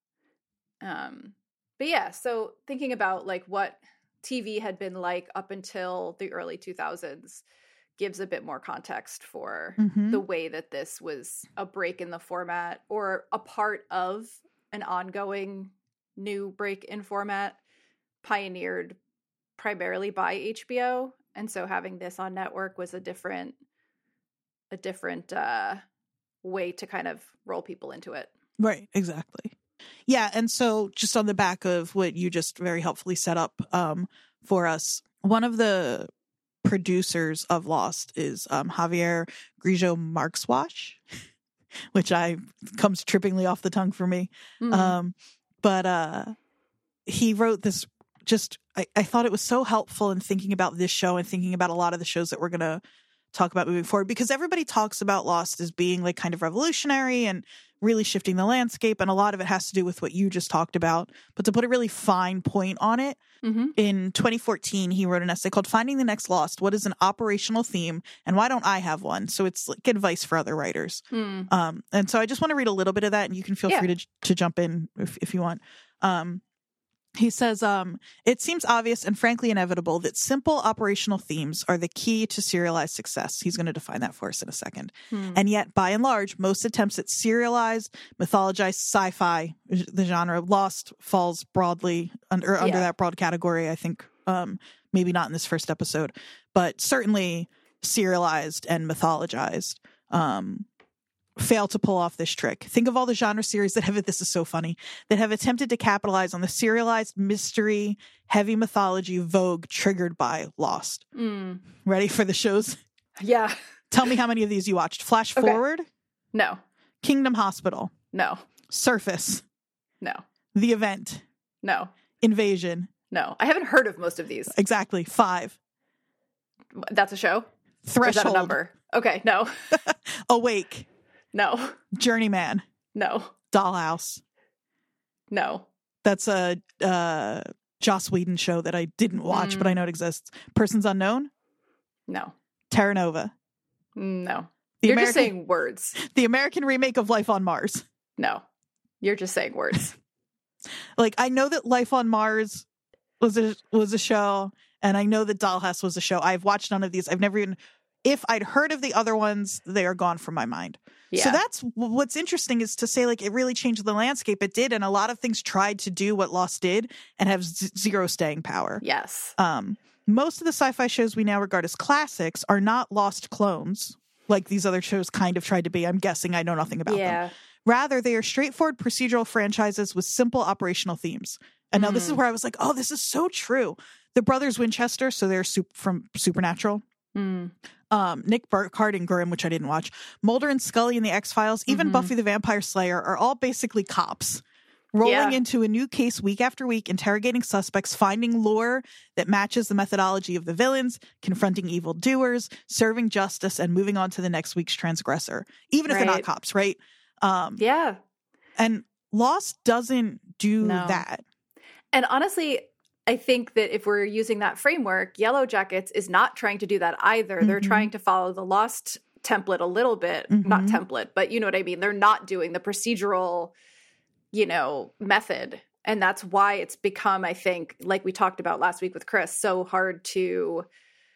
[SPEAKER 2] Um, but yeah, so thinking about like what T V had been like up until the early two thousands gives a bit more context for
[SPEAKER 1] Mhm.
[SPEAKER 2] the way that this was a break in the format or a part of an ongoing new break in format pioneered primarily by H B O. And so having this on network was a different a different uh, way to kind of roll people into it.
[SPEAKER 1] Right, exactly. Yeah, and so just on the back of what you just very helpfully set up um, for us, one of the producers of Lost is um, Javier Grillo Marxuach, which I comes trippingly off the tongue for me.
[SPEAKER 2] Mhm.
[SPEAKER 1] Um, but uh, he wrote this just, I, I thought it was so helpful in thinking about this show and thinking about a lot of the shows that we're going to talk about moving forward, because everybody talks about Lost as being like kind of revolutionary and really shifting the landscape. And a lot of it has to do with what you just talked about. But to put a really fine point on it,
[SPEAKER 2] Mhm.
[SPEAKER 1] in twenty fourteen, he wrote an essay called Finding the Next Lost. What is an operational theme and why don't I have one? So it's like advice for other writers.
[SPEAKER 2] Mm.
[SPEAKER 1] Um, and so I just want to read a little bit of that, and you can feel
[SPEAKER 2] Yeah.
[SPEAKER 1] free to to jump in if, if you want. Um, he says, um, it seems obvious and frankly inevitable that simple operational themes are the key to serialized success. He's going to define that for us in a second.
[SPEAKER 2] Hmm.
[SPEAKER 1] And yet, by and large, most attempts at serialized, mythologized sci-fi, the genre Lost falls broadly under, under
[SPEAKER 2] Yeah.
[SPEAKER 1] that broad category, I think. Um, maybe not in this first episode, but certainly serialized and mythologized. Um, fail to pull off this trick. Think of all the genre series that have, this is so funny, that have attempted to capitalize on the serialized mystery, heavy mythology vogue triggered by Lost.
[SPEAKER 2] Mm.
[SPEAKER 1] Ready for the shows?
[SPEAKER 2] Yeah.
[SPEAKER 1] Tell me how many of these you watched. Flash
[SPEAKER 2] Okay.
[SPEAKER 1] Forward,
[SPEAKER 2] No.
[SPEAKER 1] Kingdom Hospital,
[SPEAKER 2] No.
[SPEAKER 1] Surface,
[SPEAKER 2] No.
[SPEAKER 1] The Event,
[SPEAKER 2] No.
[SPEAKER 1] Invasion.
[SPEAKER 2] No. I haven't heard of most of these.
[SPEAKER 1] Exactly. Five.
[SPEAKER 2] That's a show? Or is
[SPEAKER 1] Threshold.
[SPEAKER 2] that a number? Okay. No.
[SPEAKER 1] Awake.
[SPEAKER 2] No.
[SPEAKER 1] Journeyman.
[SPEAKER 2] No.
[SPEAKER 1] Dollhouse.
[SPEAKER 2] No.
[SPEAKER 1] That's a uh, Joss Whedon show that I didn't watch,
[SPEAKER 2] Mm.
[SPEAKER 1] but I know it exists. Persons Unknown.
[SPEAKER 2] No.
[SPEAKER 1] Terra Nova.
[SPEAKER 2] No.
[SPEAKER 1] The
[SPEAKER 2] You're
[SPEAKER 1] American,
[SPEAKER 2] just saying words.
[SPEAKER 1] the American remake of Life on Mars.
[SPEAKER 2] No. You're just saying words.
[SPEAKER 1] Like, I know that Life on Mars was a was a show, and I know that Dollhouse was a show. I've watched none of these. I've never even if I'd heard of the other ones, they are gone from my mind.
[SPEAKER 2] Yeah.
[SPEAKER 1] So that's what's interesting is to say, like, it really changed the landscape. It did. And a lot of things tried to do what Lost did and have z- zero staying power.
[SPEAKER 2] Yes.
[SPEAKER 1] Um, most of the sci-fi shows we now regard as classics are not Lost clones, like these other shows kind of tried to be. I'm guessing. I know nothing about
[SPEAKER 2] yeah.
[SPEAKER 1] them. Rather, they are straightforward procedural franchises with simple operational themes. And now
[SPEAKER 2] Mm.
[SPEAKER 1] this is where I was like, oh, this is so true. The brothers Winchester, so they're sup- from Supernatural.
[SPEAKER 2] Mm.
[SPEAKER 1] Um, Nick Burkhardt and Grimm, which I didn't watch. Mulder and Scully in the X-Files, even
[SPEAKER 2] Mm-hmm.
[SPEAKER 1] Buffy the Vampire Slayer are all basically cops. Rolling
[SPEAKER 2] Yeah.
[SPEAKER 1] into a new case week after week, interrogating suspects, finding lore that matches the methodology of the villains, confronting evildoers, serving justice, and moving on to the next week's transgressor, even if they're not
[SPEAKER 2] Right.
[SPEAKER 1] cops, right? Um,
[SPEAKER 2] Yeah.
[SPEAKER 1] and Lost doesn't do
[SPEAKER 2] No.
[SPEAKER 1] that.
[SPEAKER 2] And honestly, I think that if we're using that framework, Yellow Jackets is not trying to do that either. They're
[SPEAKER 1] Mhm.
[SPEAKER 2] trying to follow the Lost template a little bit. Not
[SPEAKER 1] Mhm.
[SPEAKER 2] template, but you know what I mean? They're not doing the procedural, you know, method. And that's why it's become, I think, like we talked about last week with Chris, so hard to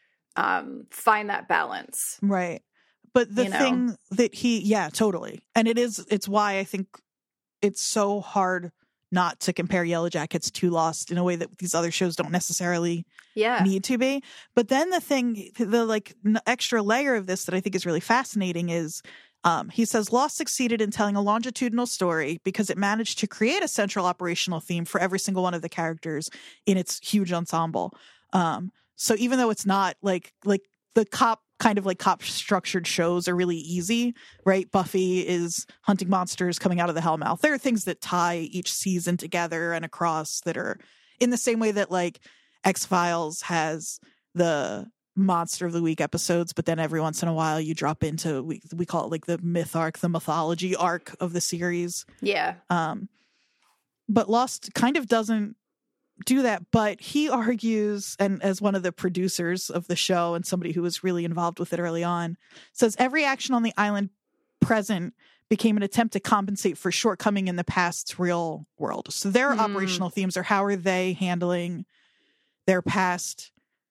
[SPEAKER 2] um, find that balance.
[SPEAKER 1] Right. But the
[SPEAKER 2] You know?
[SPEAKER 1] thing that he, yeah, totally. And it is, it's why I think it's so hard not to compare Yellow Jackets to Lost in a way that these other shows don't necessarily
[SPEAKER 2] Yeah.
[SPEAKER 1] need to be. But then the thing, the like n- extra layer of this that I think is really fascinating is um, he says Lost succeeded in telling a longitudinal story because it managed to create a central operational theme for every single one of the characters in its huge ensemble. Um, so even though it's not like like the cop kind of like cop structured shows are really easy, right? Buffy is hunting monsters coming out of the Hellmouth. There are things that tie each season together and across that are in the same way that like X-Files has the monster of the week episodes, but then every once in a while you drop into, we, we call it like the myth arc, the mythology arc of the series.
[SPEAKER 2] Yeah.
[SPEAKER 1] Um, but Lost kind of doesn't do that, but he argues, and as one of the producers of the show and somebody who was really involved with it early on, says every action on the island present became an attempt to compensate for shortcoming in the past's real world. So their
[SPEAKER 2] Mm.
[SPEAKER 1] operational themes are how are they handling their past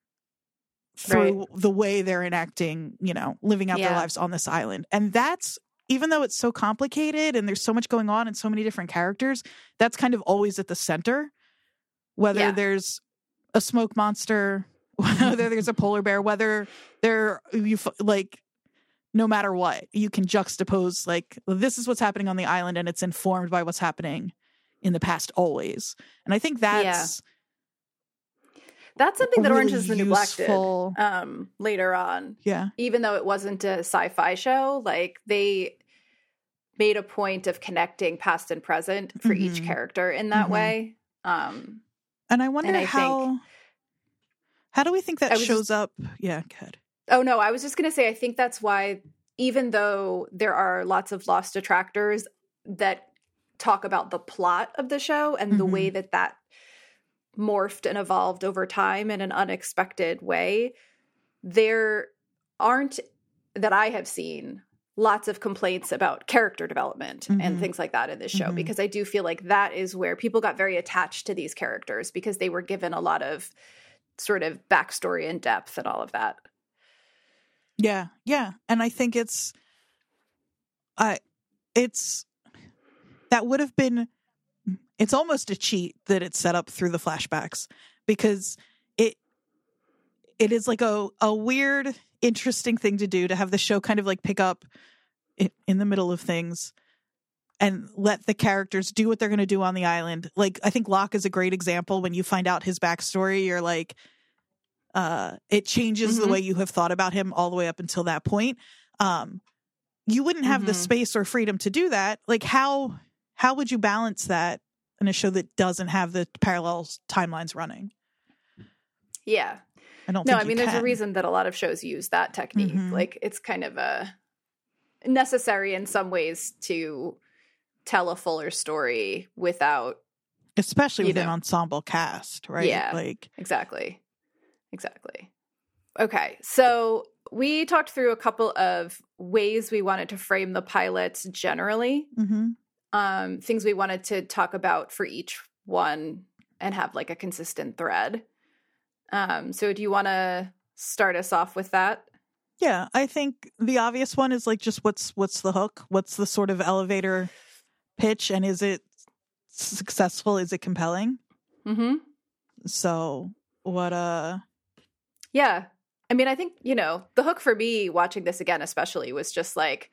[SPEAKER 1] through
[SPEAKER 2] Right.
[SPEAKER 1] the way they're enacting, you know, living out their
[SPEAKER 2] Yeah.
[SPEAKER 1] lives on this island. And that's, even though it's so complicated and there's so much going on and so many different characters, that's kind of always at the center. Whether
[SPEAKER 2] Yeah.
[SPEAKER 1] there's a smoke monster, whether there's a polar bear, whether there you f- like, no matter what, you can juxtapose like this is what's happening on the island, and it's informed by what's happening in the past always. And I think that's
[SPEAKER 2] That's something that
[SPEAKER 1] really
[SPEAKER 2] Orange is the New Black did
[SPEAKER 1] useful-
[SPEAKER 2] um, later on.
[SPEAKER 1] yeah,
[SPEAKER 2] Even though it wasn't a sci-fi show, like they made a point of connecting past and present for each
[SPEAKER 1] Mhm.
[SPEAKER 2] character in that
[SPEAKER 1] Mhm.
[SPEAKER 2] way. Um,
[SPEAKER 1] and I wonder
[SPEAKER 2] And I
[SPEAKER 1] how
[SPEAKER 2] think-
[SPEAKER 1] how do we think that
[SPEAKER 2] I was
[SPEAKER 1] shows up? Yeah, good.
[SPEAKER 2] oh no, I was just going to say, I think that's why, even though there are lots of Lost detractors that talk about the plot of the show and the
[SPEAKER 1] Mhm.
[SPEAKER 2] way that that morphed and evolved over time in an unexpected way, there aren't, that I have seen, lots of complaints about character development
[SPEAKER 1] Mhm.
[SPEAKER 2] and things like that in this show,
[SPEAKER 1] Mhm.
[SPEAKER 2] because I do feel like that is where people got very attached to these characters because they were given a lot of sort of backstory and depth and all of that.
[SPEAKER 1] Yeah, yeah. And I think it's I it's that would have been it's almost a cheat that it's set up through the flashbacks, because it it is like a a weird, interesting thing to do, to have the show kind of like pick up in, in the middle of things and let the characters do what they're going to do on the island. Like, I think Locke is a great example. When you find out his backstory, you're like, uh, it changes the
[SPEAKER 2] Mhm.
[SPEAKER 1] way you have thought about him all the way up until that point. Um, you wouldn't have the
[SPEAKER 2] Mhm.
[SPEAKER 1] space or freedom to do that. Like, how how would you balance that in a show that doesn't have the parallel timelines running?
[SPEAKER 2] Yeah.
[SPEAKER 1] I don't
[SPEAKER 2] No,
[SPEAKER 1] think
[SPEAKER 2] I
[SPEAKER 1] you
[SPEAKER 2] mean, there's a
[SPEAKER 1] can.
[SPEAKER 2] reason that a lot of shows use that technique.
[SPEAKER 1] Mhm.
[SPEAKER 2] Like, it's kind of a necessary in some ways to tell a fuller story without
[SPEAKER 1] Especially
[SPEAKER 2] you
[SPEAKER 1] with an
[SPEAKER 2] know.
[SPEAKER 1] ensemble cast, right?
[SPEAKER 2] Yeah.
[SPEAKER 1] Like,
[SPEAKER 2] exactly, exactly. Okay, so we talked through a couple of ways we wanted to frame the pilots generally,
[SPEAKER 1] mhm.
[SPEAKER 2] um, things we wanted to talk about for each one and have like a consistent thread. Um, so do you want to start us off with that?
[SPEAKER 1] Yeah, I think the obvious one is like just what's what's the hook? What's the sort of elevator pitch, and is it successful? Is it compelling?
[SPEAKER 2] Mm-hmm.
[SPEAKER 1] So what uh
[SPEAKER 2] Yeah. I mean, I think, you know, the hook for me watching this again especially was just like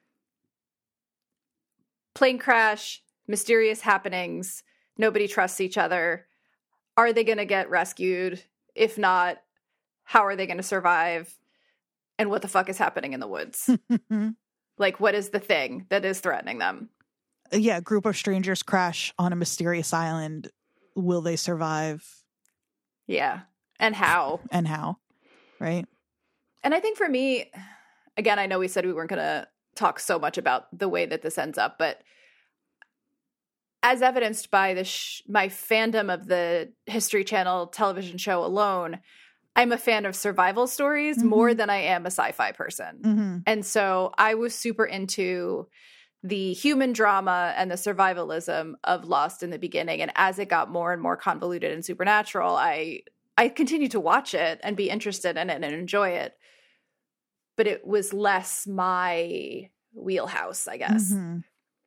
[SPEAKER 2] plane crash, mysterious happenings, nobody trusts each other. Are they going to get rescued? If not, how are they going to survive? And what the fuck is happening in the woods? Like, what is the thing that is threatening them?
[SPEAKER 1] Yeah, a group of strangers crash on a mysterious island. Will they survive?
[SPEAKER 2] Yeah. And how?
[SPEAKER 1] And how? Right?
[SPEAKER 2] And I think for me, again, I know we said we weren't going to talk so much about the way that this ends up, but as evidenced by the sh- my fandom of the History Channel television show alone, I'm a fan of survival stories mm-hmm. more than I am a sci-fi person.
[SPEAKER 1] Mm-hmm.
[SPEAKER 2] And so I was super into the human drama and the survivalism of Lost in the beginning. And as it got more and more convoluted and supernatural, I I continued to watch it and be interested in it and enjoy it. But it was less my wheelhouse, I guess.
[SPEAKER 1] Mm-hmm.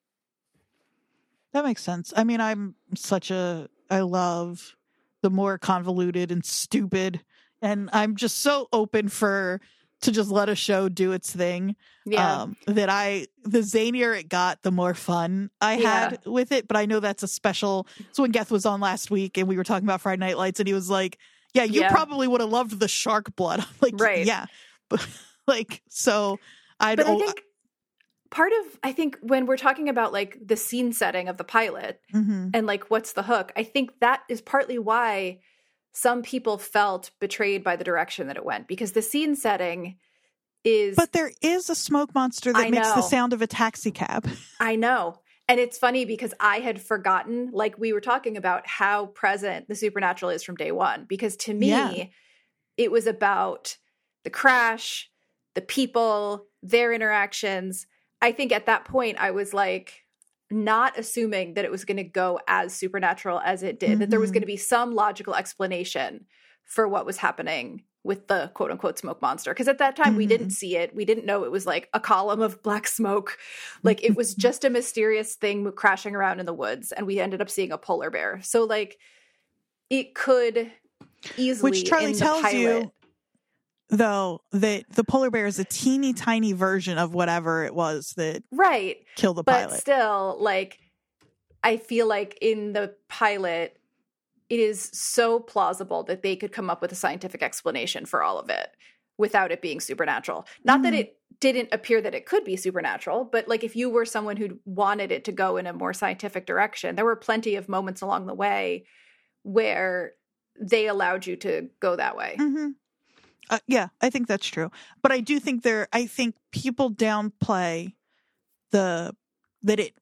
[SPEAKER 1] That makes sense. I mean, I'm such a, I love the more convoluted and stupid, and I'm just so open for, to just let a show do its thing.
[SPEAKER 2] Yeah.
[SPEAKER 1] Um, that I, the zanier it got, the more fun I
[SPEAKER 2] Yeah.
[SPEAKER 1] had with it. But I know that's a special, so when Geth was on last week and we were talking about Friday Night Lights and he was like, yeah, you
[SPEAKER 2] Yeah.
[SPEAKER 1] probably would have loved the shark blood. I'm like,
[SPEAKER 2] Right.
[SPEAKER 1] yeah. But like, so I
[SPEAKER 2] But I
[SPEAKER 1] don't,
[SPEAKER 2] think part of, I think when we're talking about like the scene setting of the pilot
[SPEAKER 1] mm-hmm.
[SPEAKER 2] and like what's the hook, I think that is partly why some people felt betrayed by the direction that it went, because the scene setting is.
[SPEAKER 1] But there is a smoke monster that
[SPEAKER 2] I
[SPEAKER 1] makes
[SPEAKER 2] know.
[SPEAKER 1] the sound of a taxi cab.
[SPEAKER 2] I know. And it's funny because I had forgotten, like we were talking about how present the supernatural is from day one, because to me,
[SPEAKER 1] Yeah.
[SPEAKER 2] it was about the crash, the people, their interactions. I think at that point I was like not assuming that it was going to go as supernatural as it did, mm-hmm. that there was going to be some logical explanation for what was happening with the quote unquote smoke monster. Because at that time mm-hmm. we didn't see it. We didn't know it was like a column of black smoke. Like it was just a mysterious thing crashing around in the woods. And we ended up seeing a polar bear. So like it could easily,
[SPEAKER 1] which Charlie
[SPEAKER 2] in the
[SPEAKER 1] tells
[SPEAKER 2] pilot,
[SPEAKER 1] you, though, that the polar bear is a teeny tiny version of whatever it was that
[SPEAKER 2] right.
[SPEAKER 1] killed the
[SPEAKER 2] but
[SPEAKER 1] pilot.
[SPEAKER 2] Still, like, I feel like in the pilot, it is so plausible that they could come up with a scientific explanation for all of it without it being supernatural. Not mm-hmm. that it didn't appear that it could be supernatural, but like if you were someone who wanted it to go in a more scientific direction, there were plenty of moments along the way where they allowed you to go that way.
[SPEAKER 1] Mm-hmm. Uh, yeah, I think that's true. But I do think there, I think people downplay the, that it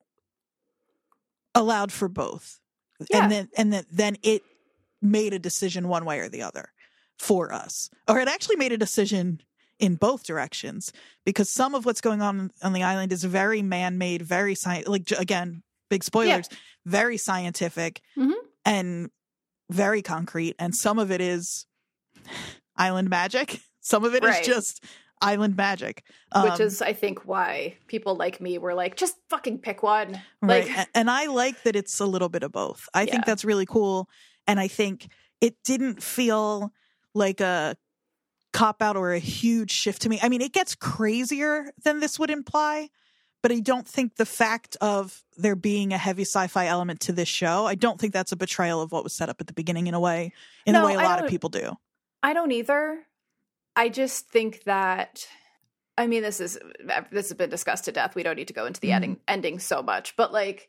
[SPEAKER 1] allowed for both.
[SPEAKER 2] Yeah.
[SPEAKER 1] And then, and then, then it made a decision one way or the other for us. Or it actually made a decision in both directions, because some of what's going on on the island is very man-made, very science, like, again, big spoilers, yeah. very scientific
[SPEAKER 2] mm-hmm.
[SPEAKER 1] and very concrete. And some of it is island magic. Some of it right. is just island magic. Um,
[SPEAKER 2] Which is, I think, why people like me were like, just fucking pick one.
[SPEAKER 1] Right.
[SPEAKER 2] Like,
[SPEAKER 1] and I like that it's a little bit of both. I
[SPEAKER 2] yeah.
[SPEAKER 1] think that's really cool. And I think it didn't feel like a cop-out or a huge shift to me. I mean, it gets crazier than this would imply, but I don't think the fact of there being a heavy sci-fi element to this show, I don't think that's a betrayal of what was set up at the beginning in a way, in
[SPEAKER 2] no,
[SPEAKER 1] the way a
[SPEAKER 2] I
[SPEAKER 1] lot of people do.
[SPEAKER 2] I don't either. I just think that, I mean, this is, this has been discussed to death. We don't need to go into the mm. ending, ending so much, but like,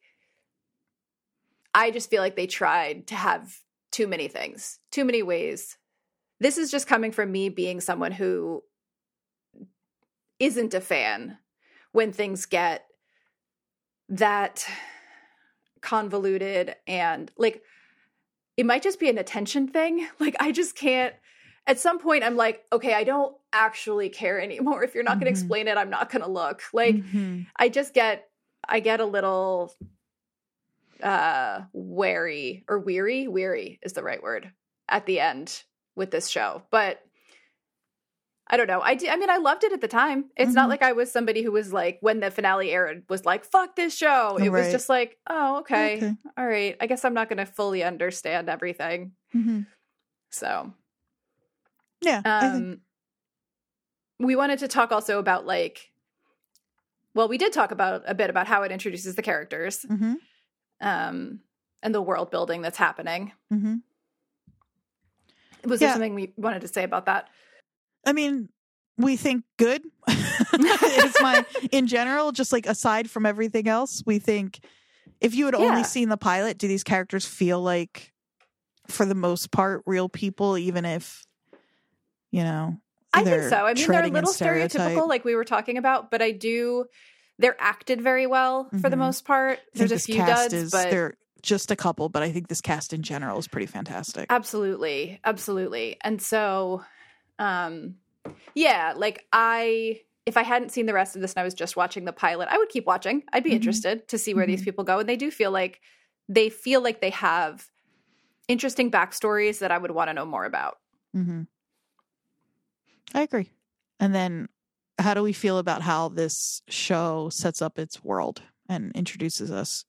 [SPEAKER 2] I just feel like they tried to have too many things, too many ways. This is just coming from me being someone who isn't a fan when things get that convoluted, and like, it might just be an attention thing. Like, I just can't. At some point, I'm like, okay, I don't actually care anymore. If you're not mm-hmm. going to explain it, I'm not going to look. Like, mm-hmm. I just get, I get a little uh, wary or weary. Weary is the right word at the end with this show. But I don't know. I, do, I mean, I loved it at the time. It's mm-hmm. not like I was somebody who was like, when the finale aired, was like, fuck this show. It right. was just like, oh, okay. okay. All right. I guess I'm not going to fully understand everything.
[SPEAKER 1] Mm-hmm.
[SPEAKER 2] So.
[SPEAKER 1] Yeah.
[SPEAKER 2] Um, think... We wanted to talk also about like, well, we did talk about a bit about how it introduces the characters
[SPEAKER 1] mm-hmm.
[SPEAKER 2] um, and the world building that's happening.
[SPEAKER 1] Mm-hmm.
[SPEAKER 2] Was yeah. there something we wanted to say about that?
[SPEAKER 1] I mean, we think good. It's my, in general, just like aside from everything else, we think if you had yeah. only seen the pilot, do these characters feel like, for the most part, real people, even if, you know,
[SPEAKER 2] I think so. I mean, they're a little stereotypical, like we were talking about, but I do, they're acted very well for mm-hmm. the most part. There's a few duds,
[SPEAKER 1] is,
[SPEAKER 2] but
[SPEAKER 1] they're just a couple, but I think this cast in general is pretty fantastic.
[SPEAKER 2] Absolutely. Absolutely. And so, um, yeah, like I, if I hadn't seen the rest of this and I was just watching the pilot, I would keep watching. I'd be mm-hmm. interested to see where mm-hmm. these people go. And they do feel like they feel like they have interesting backstories that I would want to know more about.
[SPEAKER 1] Mm-hmm. I agree. And then how do we feel about how this show sets up its world and introduces us?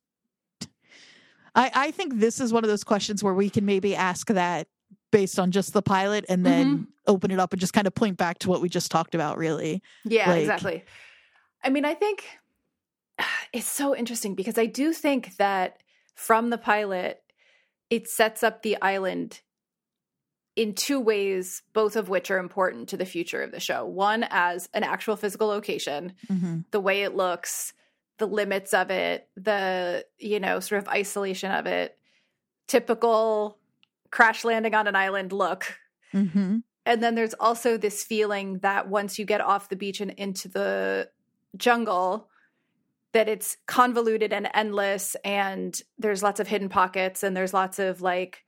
[SPEAKER 1] I, I think this is one of those questions where we can maybe ask that based on just the pilot and then mm-hmm. open it up and just kind of point back to what we just talked about, really.
[SPEAKER 2] Yeah,
[SPEAKER 1] like,
[SPEAKER 2] exactly. I mean, I think it's so interesting because I do think that from the pilot, it sets up the island in two ways, both of which are important to the future of the show. One, as an actual physical location,
[SPEAKER 1] mm-hmm.
[SPEAKER 2] the way it looks, the limits of it, the, you know, sort of isolation of it, typical crash landing on an island look.
[SPEAKER 1] Mm-hmm.
[SPEAKER 2] And then there's also this feeling that once you get off the beach and into the jungle, that it's convoluted and endless, and there's lots of hidden pockets, and there's lots of like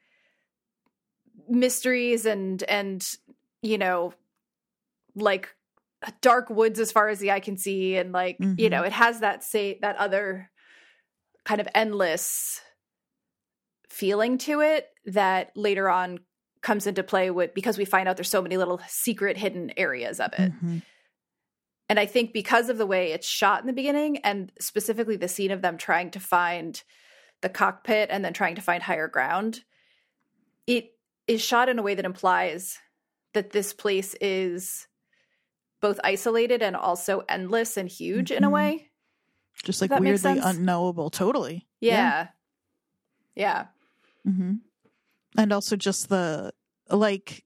[SPEAKER 2] mysteries and, and, you know, like dark woods as far as the eye can see. And like, mm-hmm. you know, it has that say that other kind of endless feeling to it that later on comes into play with, because we find out there's so many little secret hidden areas of it.
[SPEAKER 1] Mm-hmm.
[SPEAKER 2] And I think because of the way it's shot in the beginning, and specifically the scene of them trying to find the cockpit and then trying to find higher ground, it is shot in a way that implies that this place is both isolated and also endless and huge mm-hmm. in a way.
[SPEAKER 1] Just like weirdly unknowable. Totally.
[SPEAKER 2] Yeah. Yeah.
[SPEAKER 1] yeah. Mm-hmm. And also just the, like,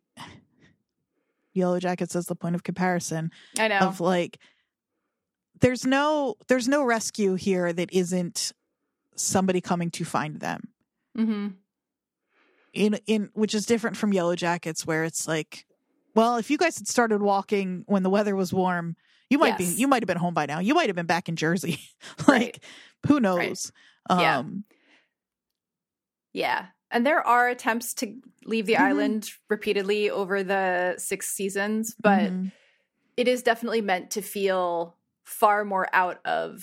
[SPEAKER 1] Yellow Jackets as the point of comparison.
[SPEAKER 2] I know.
[SPEAKER 1] Of like, there's no, there's no rescue here that isn't somebody coming to find them.
[SPEAKER 2] Mm-hmm.
[SPEAKER 1] In, in, which is different from Yellow Jackets, where it's like, well, if you guys had started walking when the weather was warm, you might yes. be, you might have been home by now. You might have been back in Jersey. like,
[SPEAKER 2] right.
[SPEAKER 1] who knows?
[SPEAKER 2] Right. Yeah.
[SPEAKER 1] Um,
[SPEAKER 2] yeah. And there are attempts to leave the
[SPEAKER 1] mm-hmm.
[SPEAKER 2] island repeatedly over the six seasons, but
[SPEAKER 1] mm-hmm.
[SPEAKER 2] it is definitely meant to feel far more out of,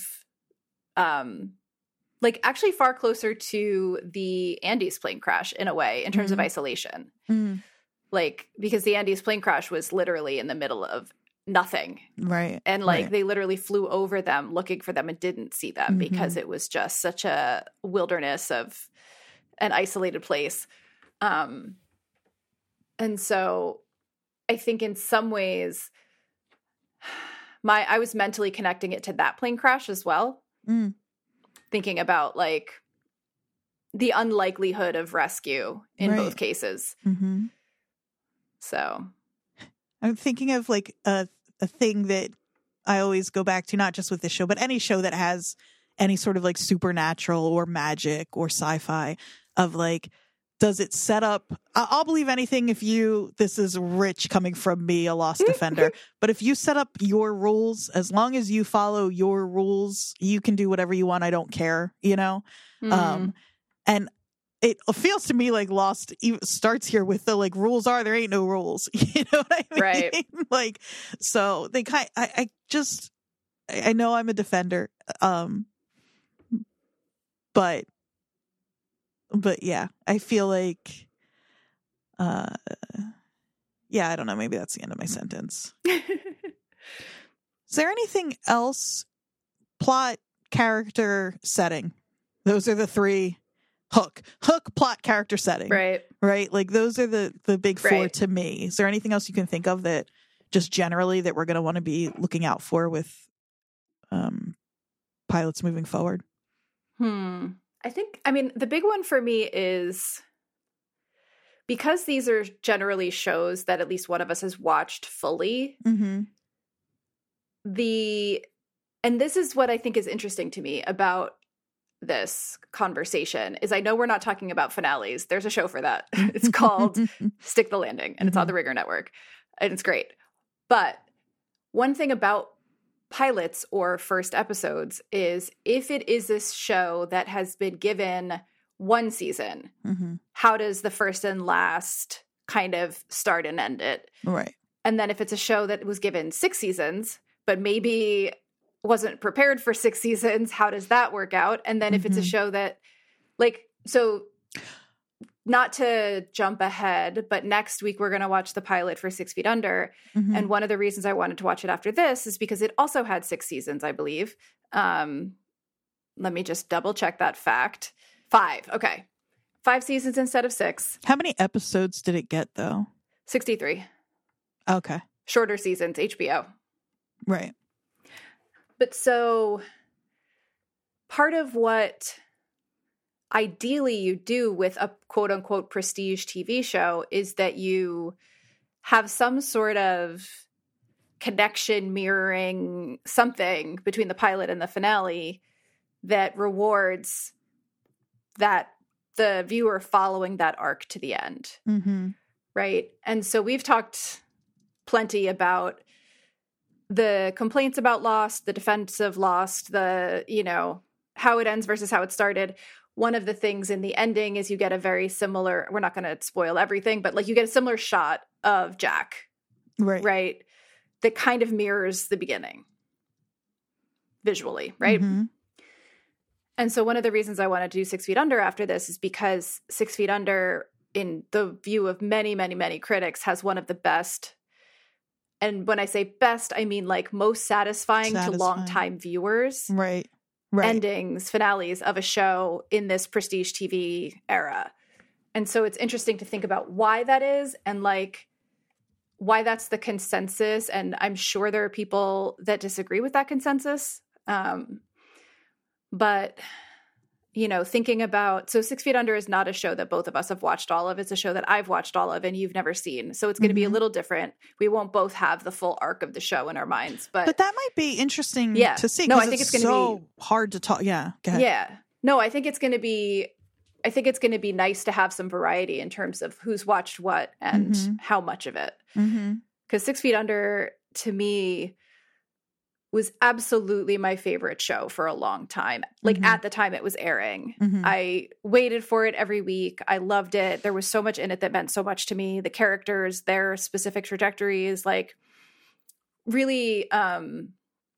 [SPEAKER 2] um, like actually far closer to the Andes plane crash in a way, in terms
[SPEAKER 1] mm-hmm.
[SPEAKER 2] of isolation.
[SPEAKER 1] Mm-hmm.
[SPEAKER 2] Like, because the Andes plane crash was literally in the middle of nothing.
[SPEAKER 1] Right.
[SPEAKER 2] And like,
[SPEAKER 1] right.
[SPEAKER 2] they literally flew over them looking for them and didn't see them mm-hmm. because it was just such a wilderness of an isolated place. Um, and so I think in some ways, my, I was mentally connecting it to that plane crash as well.
[SPEAKER 1] Mm.
[SPEAKER 2] Thinking about like the unlikelihood of rescue in
[SPEAKER 1] right.
[SPEAKER 2] both cases.
[SPEAKER 1] Mm-hmm.
[SPEAKER 2] So
[SPEAKER 1] I'm thinking of like a, a thing that I always go back to, not just with this show, but any show that has any sort of like supernatural or magic or sci-fi, of like, does it set up, I'll believe anything if you, this is rich coming from me, a Lost defender, but if you set up your rules, as long as you follow your rules, you can do whatever you want. I don't care, you know?
[SPEAKER 2] Mm.
[SPEAKER 1] Um, and it feels to me like Lost starts here with the like, rules are, there ain't no rules. You know what I mean?
[SPEAKER 2] Right.
[SPEAKER 1] Like, so they kind I, I just, I know I'm a defender. Um, but, but yeah, I feel like, uh, Yeah, I don't know. Maybe that's the end of my sentence. Is there anything else? Plot, character, setting. Those are the three. Hook. Hook, plot, character, setting.
[SPEAKER 2] Right.
[SPEAKER 1] Right? Like, those are the, the big four
[SPEAKER 2] Right.
[SPEAKER 1] to me. Is there anything else you can think of that just generally that we're going to want to be looking out for with um, pilots moving forward?
[SPEAKER 2] Hmm. I think, I mean, the big one for me is because these are generally shows that at least one of us has watched fully,
[SPEAKER 1] Mm-hmm.
[SPEAKER 2] the, and this is what I think is interesting to me about this conversation is I know we're not talking about finales. There's a show for that. It's called Stick the Landing, and it's on the Rigger Network, and it's great. But one thing about pilots or first episodes is if it is this show that has been given one season,
[SPEAKER 1] Mm-hmm.
[SPEAKER 2] how does the first and last kind of start and end it?
[SPEAKER 1] Right.
[SPEAKER 2] And then if it's a show that was given six seasons, but maybe wasn't prepared for six seasons, how does that work out? And then if it's a
[SPEAKER 1] Mhm.
[SPEAKER 2] show that, like, so not to jump ahead, but next week we're going to watch the pilot for Six Feet Under.
[SPEAKER 1] Mhm.
[SPEAKER 2] And one of the reasons I wanted to watch it after this is because it also had six seasons, I believe. Um, let me just double check that fact. Five. Okay. Five seasons instead of six.
[SPEAKER 1] How many episodes did it get, though?
[SPEAKER 2] sixty-three.
[SPEAKER 1] Okay.
[SPEAKER 2] Shorter seasons, H B O.
[SPEAKER 1] Right.
[SPEAKER 2] But so part of what ideally you do with a quote unquote prestige T V show is that you have some sort of connection, mirroring something between the pilot and the finale that rewards that the viewer following that arc to the end.
[SPEAKER 1] Mm-hmm.
[SPEAKER 2] Right. And so we've talked plenty about the complaints about Lost, the defense of Lost, the, you know, how it ends versus how it started. One of the things in the ending is you get a very similar, we're not going to spoil everything, but like you get a similar shot of Jack,
[SPEAKER 1] Right.
[SPEAKER 2] right? That kind of mirrors the beginning visually, right?
[SPEAKER 1] Mhm.
[SPEAKER 2] And so one of the reasons I want to do Six Feet Under after this is because Six Feet Under, in the view of many, many, many critics, has one of the best, and when I say best, I mean like most satisfying,
[SPEAKER 1] Satisfying.
[SPEAKER 2] to longtime viewers
[SPEAKER 1] Right. Right.
[SPEAKER 2] endings, finales of a show in this prestige T V era. And so it's interesting to think about why that is and like why that's the consensus. And I'm sure there are people that disagree with that consensus. Um, but, you know, thinking about, so Six Feet Under is not a show that both of us have watched all of. It's a show that I've watched all of and you've never seen. So it's going to be a
[SPEAKER 1] Mhm.
[SPEAKER 2] little different. We won't both have the full arc of the show in our minds, but,
[SPEAKER 1] But that might be interesting
[SPEAKER 2] Yeah.
[SPEAKER 1] to see.
[SPEAKER 2] No,
[SPEAKER 1] 'cause
[SPEAKER 2] I think
[SPEAKER 1] it's,
[SPEAKER 2] it's gonna
[SPEAKER 1] so
[SPEAKER 2] be-
[SPEAKER 1] hard to talk. Yeah. Go ahead.
[SPEAKER 2] yeah, no, I think it's going to be, I think it's going to be nice to have some variety in terms of who's watched what and
[SPEAKER 1] Mhm.
[SPEAKER 2] how much of it.
[SPEAKER 1] Mm-hmm.
[SPEAKER 2] Because Six Feet Under, to me, was absolutely my favorite show for a long time. Like
[SPEAKER 1] Mhm.
[SPEAKER 2] at the time it was airing.
[SPEAKER 1] Mhm.
[SPEAKER 2] I waited for it every week. I loved it. There was so much in it that meant so much to me. The characters, their specific trajectories, like really um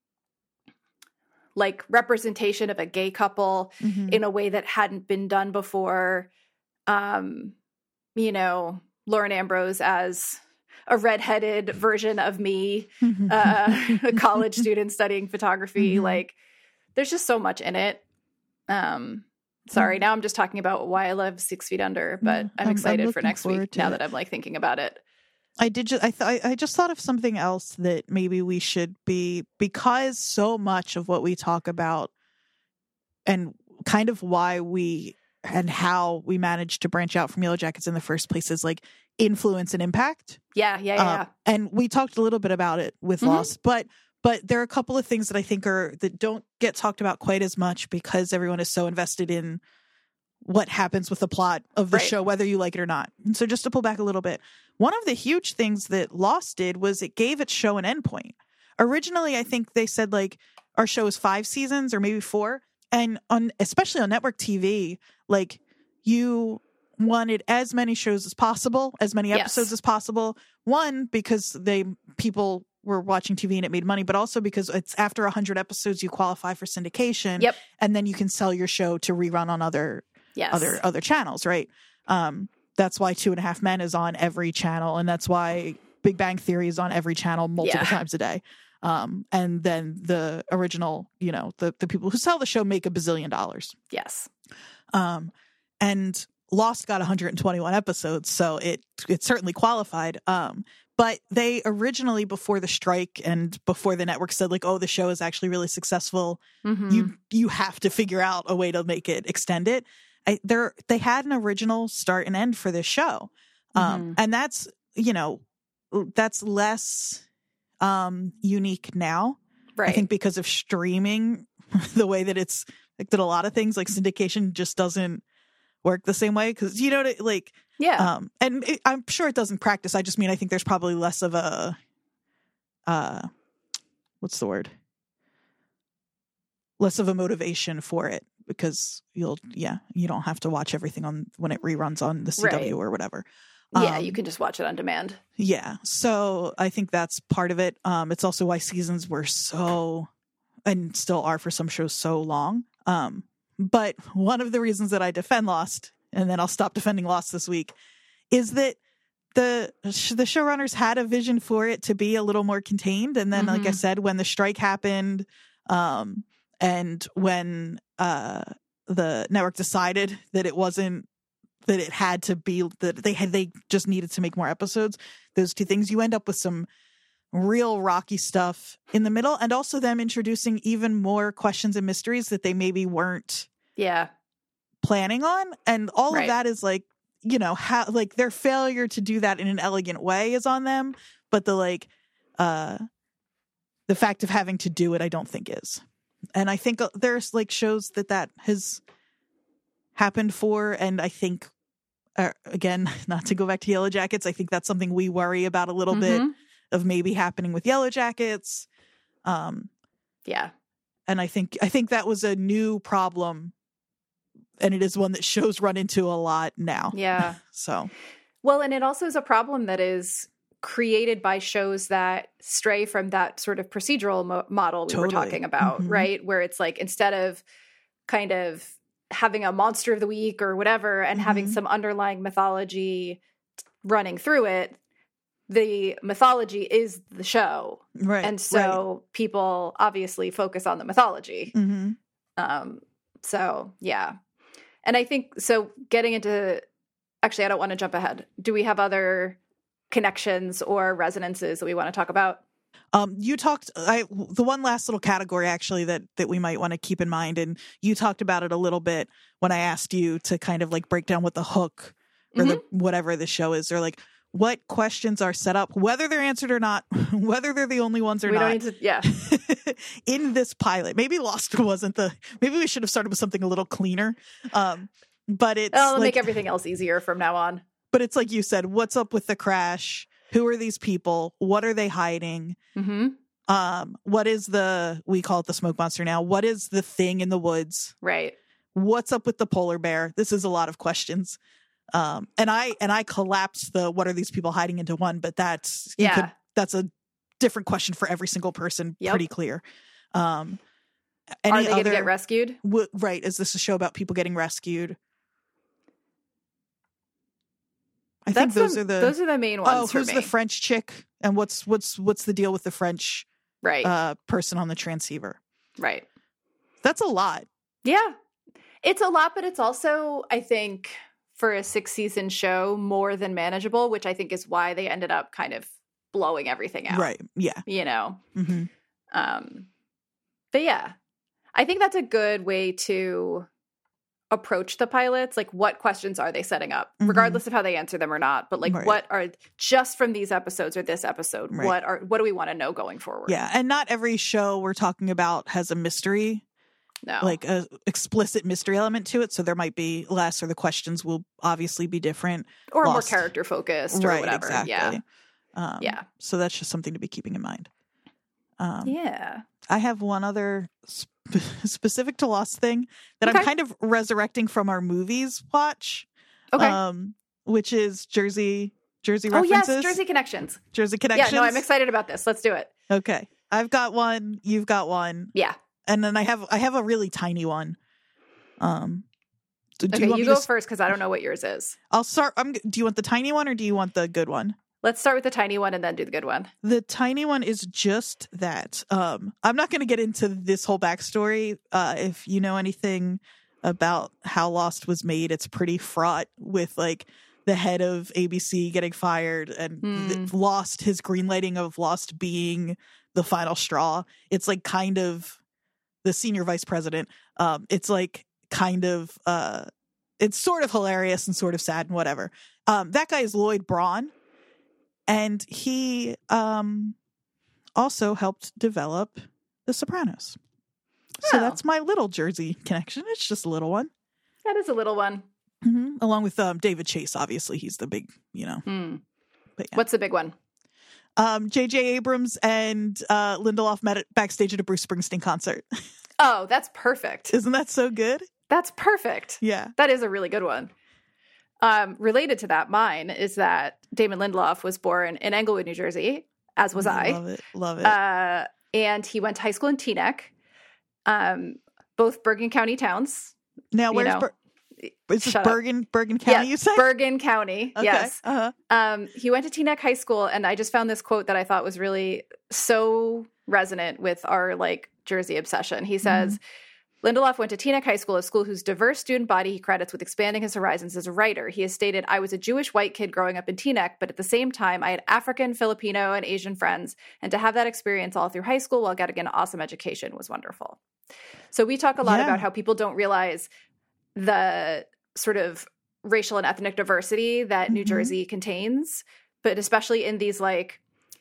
[SPEAKER 2] like representation of a gay couple
[SPEAKER 1] Mhm.
[SPEAKER 2] in a way that hadn't been done before. Um, you know, Lauren Ambrose as a redheaded version of me, uh, a college student studying photography.
[SPEAKER 1] Mhm.
[SPEAKER 2] Like, there's just so much in it. Um, sorry,
[SPEAKER 1] Mhm.
[SPEAKER 2] now I'm just talking about why I love Six Feet Under, but
[SPEAKER 1] No,
[SPEAKER 2] I'm
[SPEAKER 1] I'm- I'm
[SPEAKER 2] excited for
[SPEAKER 1] looking
[SPEAKER 2] next
[SPEAKER 1] forward
[SPEAKER 2] week
[SPEAKER 1] to
[SPEAKER 2] now
[SPEAKER 1] it.
[SPEAKER 2] that I'm like thinking about it.
[SPEAKER 1] I did. Ju- I th- I just thought of something else that maybe we should be, because so much of what we talk about and kind of why we and how we managed to branch out from Yellow Jackets in the first place is like influence and impact.
[SPEAKER 2] Yeah, yeah, yeah.
[SPEAKER 1] Um, and we talked a little bit about it with
[SPEAKER 2] Mhm.
[SPEAKER 1] Lost, but but there are a couple of things that I think are that don't get talked about quite as much because everyone is so invested in what happens with the plot of the
[SPEAKER 2] Right.
[SPEAKER 1] show, whether you like it or not. And so just to pull back a little bit, one of the huge things that Lost did was it gave its show an endpoint. Originally, I think they said like our show is five seasons or maybe four. And on especially on network T V, like you wanted as many shows as possible, as many
[SPEAKER 2] Yes.
[SPEAKER 1] episodes as possible. One, because they people were watching T V and it made money, but also because it's after one hundred episodes you qualify for syndication.
[SPEAKER 2] Yep.
[SPEAKER 1] And then you can sell your show to rerun on other
[SPEAKER 2] Yes.
[SPEAKER 1] other other channels, right? Um, that's why Two and a Half Men is on every channel, and that's why Big Bang Theory is on every channel multiple
[SPEAKER 2] Yeah.
[SPEAKER 1] times a day. Um, and then the original, you know, the, the people who sell the show make a bazillion dollars.
[SPEAKER 2] Yes.
[SPEAKER 1] Um, and Lost got one hundred twenty-one episodes, so it it certainly qualified. Um, but they originally, before the strike and before the network said like, oh, the show is actually really successful,
[SPEAKER 2] Mm-hmm.
[SPEAKER 1] you you have to figure out a way to make it extend it. I, they're they had an original start and end for this show, um,
[SPEAKER 2] Mhm.
[SPEAKER 1] and that's you know that's less um, unique now.
[SPEAKER 2] Right.
[SPEAKER 1] I think because of streaming, the way that it's like that, a lot of things like syndication just doesn't work the same way because you know like
[SPEAKER 2] yeah.
[SPEAKER 1] um, and it, I'm sure it doesn't practice. I just mean I think there's probably less of a uh, what's the word? Less of a motivation for it because you'll yeah you don't have to watch everything on when it reruns on the C W
[SPEAKER 2] Right.
[SPEAKER 1] or whatever.
[SPEAKER 2] yeah.
[SPEAKER 1] Um,
[SPEAKER 2] You can just watch it on demand.
[SPEAKER 1] Yeah. So I think that's part of it. Um, it's also why seasons were so, and still are for some shows, so long. Um, but one of the reasons that I defend Lost, and then I'll stop defending Lost this week, is that the the showrunners had a vision for it to be a little more contained. And then, like I
[SPEAKER 2] Mhm.
[SPEAKER 1] said, when the strike happened, um, and when uh, the network decided that it wasn't, that it had to be, that they had, they just needed to make more episodes, those two things, you end up with some real rocky stuff in the middle, and also them introducing even more questions and mysteries that they maybe weren't
[SPEAKER 2] Yeah.
[SPEAKER 1] planning on. And all
[SPEAKER 2] Right.
[SPEAKER 1] of that is like, you know, how, like their failure to do that in an elegant way is on them. But the like, uh, the fact of having to do it, I don't think is. And I think there's like shows that that has happened for. And I think, uh, again, not to go back to Yellow Jackets, I think that's something we worry about a little bit
[SPEAKER 2] Mhm.
[SPEAKER 1] of maybe happening with Yellow Jackets. Um,
[SPEAKER 2] Yeah.
[SPEAKER 1] and I think, I think that was a new problem. And it is one that shows run into a lot now.
[SPEAKER 2] Yeah.
[SPEAKER 1] So,
[SPEAKER 2] Well, and it also is a problem that is created by shows that stray from that sort of procedural mo- model we were
[SPEAKER 1] Totally.
[SPEAKER 2] talking about,
[SPEAKER 1] Mhm.
[SPEAKER 2] right? Where it's like instead of kind of having a monster of the week or whatever and having
[SPEAKER 1] Mhm.
[SPEAKER 2] some underlying mythology t- running through it, the mythology is the show.
[SPEAKER 1] right.
[SPEAKER 2] And so people obviously focus on the mythology.
[SPEAKER 1] right. hmm
[SPEAKER 2] Um, so yeah. And I think so getting into actually I don't want to jump ahead. Do we have other connections or resonances that we want to talk about?
[SPEAKER 1] Um, you talked, I, the one last little category actually that, that we might want to keep in mind. And you talked about it a little bit when I asked you to kind of like break down what the hook or the, whatever the show is, or like what questions are set up, whether they're answered or not, whether they're the only ones or
[SPEAKER 2] We
[SPEAKER 1] not.
[SPEAKER 2] don't need to yeah.
[SPEAKER 1] In this pilot. Maybe Lost wasn't the, maybe we should have started with something a little cleaner. Um, but it's
[SPEAKER 2] I'll
[SPEAKER 1] like,
[SPEAKER 2] make everything else easier from now on.
[SPEAKER 1] but it's like you said, what's up with the crash? Who are these people? What are they hiding?
[SPEAKER 2] Mm-hmm.
[SPEAKER 1] Um, what is the, we call it the smoke monster now. What is the thing in the woods?
[SPEAKER 2] Right.
[SPEAKER 1] What's up with the polar bear? This is a lot of questions. Um, and I, and I collapsed the, what are these people hiding into one, but that's, you
[SPEAKER 2] Yeah.
[SPEAKER 1] could, that's a different question for every single person.
[SPEAKER 2] Yep.
[SPEAKER 1] Pretty clear. Um,
[SPEAKER 2] Are
[SPEAKER 1] any
[SPEAKER 2] they going to
[SPEAKER 1] other,
[SPEAKER 2] get rescued?
[SPEAKER 1] w- right. Is this a show about people getting rescued? I think
[SPEAKER 2] That's
[SPEAKER 1] those are the,
[SPEAKER 2] those are the main ones
[SPEAKER 1] oh,
[SPEAKER 2] for
[SPEAKER 1] who's
[SPEAKER 2] me.
[SPEAKER 1] the French chick? And what's, what's, what's the deal with the French
[SPEAKER 2] right.
[SPEAKER 1] uh, person on the transceiver?
[SPEAKER 2] right.
[SPEAKER 1] That's a lot.
[SPEAKER 2] Yeah. It's a lot, but it's also, I think, for a six season show, more than manageable, which I think is why they ended up kind of blowing everything out.
[SPEAKER 1] Right. Yeah.
[SPEAKER 2] You know?
[SPEAKER 1] hmm
[SPEAKER 2] Um, but yeah, I think that's a good way to approach the pilots. Like, what questions are they setting up,
[SPEAKER 1] Mhm.
[SPEAKER 2] regardless of how they answer them or not? But like,
[SPEAKER 1] Right.
[SPEAKER 2] what are just from these episodes or this episode?
[SPEAKER 1] Right.
[SPEAKER 2] What are what do we want to know going forward?
[SPEAKER 1] Yeah. And not every show we're talking about has a mystery,
[SPEAKER 2] no,
[SPEAKER 1] like a explicit mystery element to it. So there might be less, or the questions will obviously be different.
[SPEAKER 2] or more
[SPEAKER 1] Lost.
[SPEAKER 2] character focused or
[SPEAKER 1] right.
[SPEAKER 2] whatever.
[SPEAKER 1] Exactly.
[SPEAKER 2] Yeah,
[SPEAKER 1] Um,
[SPEAKER 2] yeah,
[SPEAKER 1] So that's just something to be keeping in mind. Um,
[SPEAKER 2] yeah.
[SPEAKER 1] I have one other sp- specific to Lost thing that
[SPEAKER 2] Okay.
[SPEAKER 1] I'm kind of resurrecting from our movies watch.
[SPEAKER 2] Okay.
[SPEAKER 1] Um, which is Jersey, Jersey
[SPEAKER 2] oh
[SPEAKER 1] references.
[SPEAKER 2] yes, Jersey Connections.
[SPEAKER 1] Jersey Connections.
[SPEAKER 2] Yeah, no, I'm excited about this. Let's do it.
[SPEAKER 1] Okay. I've got one. You've got one.
[SPEAKER 2] Yeah.
[SPEAKER 1] And then I have I have a really tiny one. Um, do
[SPEAKER 2] Okay,
[SPEAKER 1] you want
[SPEAKER 2] you
[SPEAKER 1] me
[SPEAKER 2] go
[SPEAKER 1] to, s-
[SPEAKER 2] first because I don't know what yours is.
[SPEAKER 1] I'll start. I'm. Do you want the tiny one or do you want the good one?
[SPEAKER 2] Let's start with the tiny one and then do the good one.
[SPEAKER 1] The tiny one is just that. Um, I'm not going to get into this whole backstory. Uh, if you know anything about how Lost was made, it's pretty fraught with like the head of A B C getting fired and
[SPEAKER 2] Hmm.
[SPEAKER 1] th- Lost, his greenlighting of Lost being the final straw. It's like kind of the senior vice president. Um, it's like kind of, uh, it's sort of hilarious and sort of sad and whatever. Um, that guy is Lloyd Braun. And he um, also helped develop The Sopranos. So
[SPEAKER 2] Oh.
[SPEAKER 1] that's my little Jersey connection. It's just a little one.
[SPEAKER 2] That is a little one.
[SPEAKER 1] Mm-hmm. Along with um, David Chase, obviously. He's the big, you know.
[SPEAKER 2] Hmm.
[SPEAKER 1] But yeah.
[SPEAKER 2] What's the big one?
[SPEAKER 1] Um, J J Abrams and uh, Lindelof met at- backstage at a Bruce Springsteen concert.
[SPEAKER 2] Oh, that's perfect.
[SPEAKER 1] Isn't that so good?
[SPEAKER 2] That's perfect.
[SPEAKER 1] Yeah.
[SPEAKER 2] That is a really good one. Um, related to that, mine is that Damon Lindelof was born in Englewood, New Jersey, as was I.
[SPEAKER 1] Love it. Love it.
[SPEAKER 2] Uh, and he went to high school in Teaneck, um, both Bergen County towns.
[SPEAKER 1] now,
[SPEAKER 2] you
[SPEAKER 1] where's
[SPEAKER 2] know,
[SPEAKER 1] Ber- is this
[SPEAKER 2] shut up.
[SPEAKER 1] Bergen, Bergen County,
[SPEAKER 2] Yes,
[SPEAKER 1] you said?
[SPEAKER 2] Bergen County.
[SPEAKER 1] Okay.
[SPEAKER 2] Yes.
[SPEAKER 1] Uh-huh.
[SPEAKER 2] Um, he went to Teaneck High School, and I just found this quote that I thought was really so resonant with our like Jersey obsession. He says, Lindelof went to Teaneck High School, a school whose diverse student body he credits with expanding his horizons as a writer. He has stated, I was a Jewish white kid growing up in Teaneck, but at the same time, I had African, Filipino, and Asian friends. And to have that experience all through high school while getting an awesome education was wonderful. So we talk a lot
[SPEAKER 1] Yeah.
[SPEAKER 2] about how people don't realize the sort of racial and ethnic diversity that New
[SPEAKER 1] Mhm.
[SPEAKER 2] Jersey contains, but especially in these like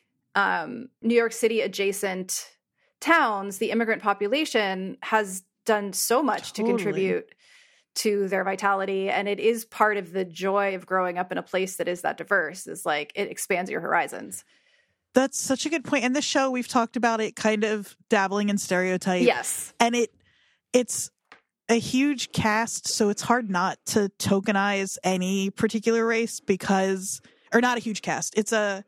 [SPEAKER 2] um, New York City adjacent towns, the immigrant population has done so much to
[SPEAKER 1] Totally.
[SPEAKER 2] contribute to their vitality. And it is part of the joy of growing up in a place that is that diverse, is like it expands your horizons.
[SPEAKER 1] That's such a good point. In the show, we've talked about it kind of dabbling in stereotype.
[SPEAKER 2] Yes.
[SPEAKER 1] And it it's a huge cast, so it's hard not to tokenize any particular race because or not a huge cast. It's a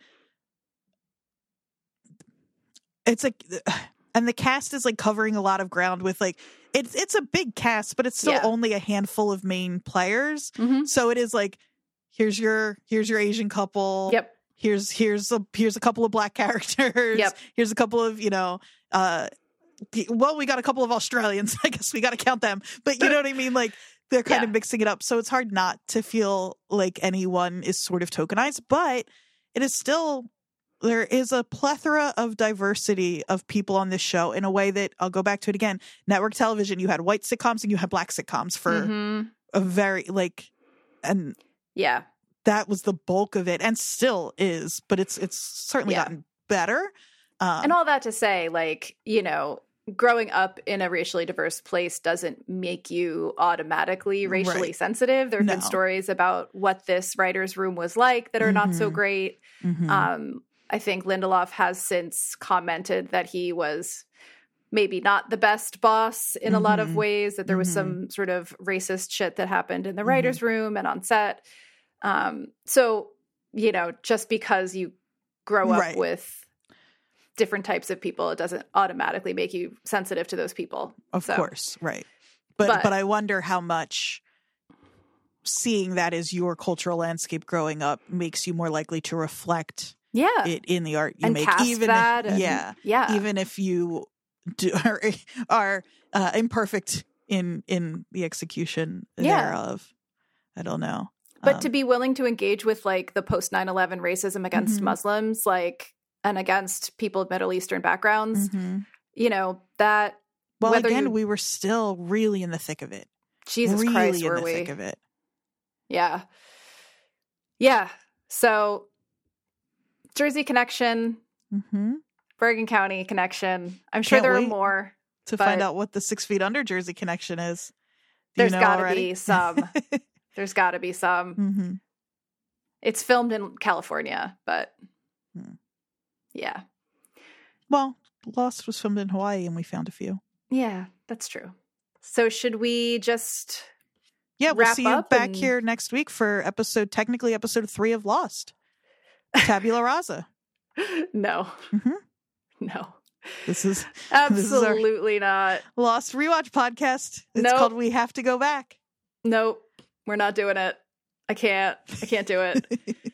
[SPEAKER 1] it's a and the cast is like covering a lot of ground with like it's it's a big cast, but it's still
[SPEAKER 2] Yeah.
[SPEAKER 1] only a handful of main players.
[SPEAKER 2] Mm-hmm.
[SPEAKER 1] So it is like here's your here's your Asian couple.
[SPEAKER 2] Yep.
[SPEAKER 1] Here's here's a here's a couple of black characters.
[SPEAKER 2] Yep.
[SPEAKER 1] Here's a couple of, you know, uh well, we got a couple of Australians. I guess we got to count them. But you know what I mean? Like they're kind
[SPEAKER 2] Yeah.
[SPEAKER 1] of mixing it up. So it's hard not to feel like anyone is sort of tokenized, but it is still there is a plethora of diversity of people on this show in a way that I'll go back to it again. Network television, you had white sitcoms and you had black sitcoms for
[SPEAKER 2] Mhm.
[SPEAKER 1] a very like and
[SPEAKER 2] Yeah.
[SPEAKER 1] that was the bulk of it and still is, but it's it's certainly
[SPEAKER 2] Yeah.
[SPEAKER 1] gotten better. Um,
[SPEAKER 2] And all that to say, like, you know, growing up in a racially diverse place doesn't make you automatically racially
[SPEAKER 1] Right.
[SPEAKER 2] sensitive. There have been
[SPEAKER 1] No.
[SPEAKER 2] stories about what this writer's room was like that are not so
[SPEAKER 1] Mhm.
[SPEAKER 2] great.
[SPEAKER 1] mhm.
[SPEAKER 2] Um, I think Lindelof has since commented that he was maybe not the best boss in a lot of
[SPEAKER 1] Mhm.
[SPEAKER 2] ways, that there was
[SPEAKER 1] Mhm.
[SPEAKER 2] some sort of racist shit that happened in the
[SPEAKER 1] Mhm.
[SPEAKER 2] writer's room and on set. Um, so, you know, just because you grow up
[SPEAKER 1] Right.
[SPEAKER 2] with different types of people, it doesn't automatically make you sensitive to those people.
[SPEAKER 1] Of
[SPEAKER 2] So,
[SPEAKER 1] course, right. But,
[SPEAKER 2] But-
[SPEAKER 1] but I wonder how much seeing that as your cultural landscape growing up makes you more likely to reflect
[SPEAKER 2] Yeah.
[SPEAKER 1] it in the art you
[SPEAKER 2] and
[SPEAKER 1] make,
[SPEAKER 2] cast
[SPEAKER 1] even
[SPEAKER 2] that.
[SPEAKER 1] if,
[SPEAKER 2] and-
[SPEAKER 1] yeah,
[SPEAKER 2] Yeah.
[SPEAKER 1] even if you do, are, are uh, imperfect in in the execution
[SPEAKER 2] Yeah.
[SPEAKER 1] thereof. I don't know.
[SPEAKER 2] But
[SPEAKER 1] Um,
[SPEAKER 2] to be willing to engage with like the post nine eleven racism against
[SPEAKER 1] Mhm.
[SPEAKER 2] Muslims, like, and against people of Middle Eastern backgrounds,
[SPEAKER 1] mhm.
[SPEAKER 2] you know, that
[SPEAKER 1] Well,
[SPEAKER 2] whether
[SPEAKER 1] again,
[SPEAKER 2] you-
[SPEAKER 1] we were still really in the thick of it.
[SPEAKER 2] Jesus
[SPEAKER 1] really
[SPEAKER 2] Christ,
[SPEAKER 1] in
[SPEAKER 2] were
[SPEAKER 1] the
[SPEAKER 2] we?
[SPEAKER 1] thick of it.
[SPEAKER 2] Yeah. Yeah. So Jersey connection,
[SPEAKER 1] hmm
[SPEAKER 2] Bergen County connection. I'm sure
[SPEAKER 1] Can't
[SPEAKER 2] there
[SPEAKER 1] wait
[SPEAKER 2] are more.
[SPEAKER 1] To
[SPEAKER 2] But-
[SPEAKER 1] find out what the Six Feet Under Jersey connection is. Do you
[SPEAKER 2] There's
[SPEAKER 1] know
[SPEAKER 2] got to
[SPEAKER 1] already?
[SPEAKER 2] be some. There's got to be some.
[SPEAKER 1] hmm
[SPEAKER 2] It's filmed in California, but
[SPEAKER 1] Hmm.
[SPEAKER 2] yeah.
[SPEAKER 1] Well, Lost was filmed in Hawaii, and we found a few.
[SPEAKER 2] Yeah, that's true. So should we just
[SPEAKER 1] Yeah, we'll
[SPEAKER 2] Wrap
[SPEAKER 1] see you
[SPEAKER 2] up
[SPEAKER 1] back
[SPEAKER 2] and-
[SPEAKER 1] here next week for episode, technically episode three of Lost, Tabula Rasa.
[SPEAKER 2] no.
[SPEAKER 1] Mhm.
[SPEAKER 2] No.
[SPEAKER 1] This is This is our-
[SPEAKER 2] Absolutely not.
[SPEAKER 1] Lost Rewatch podcast. It's
[SPEAKER 2] Nope.
[SPEAKER 1] called We Have to Go Back.
[SPEAKER 2] Nope. We're not doing it. I can't. I can't do it.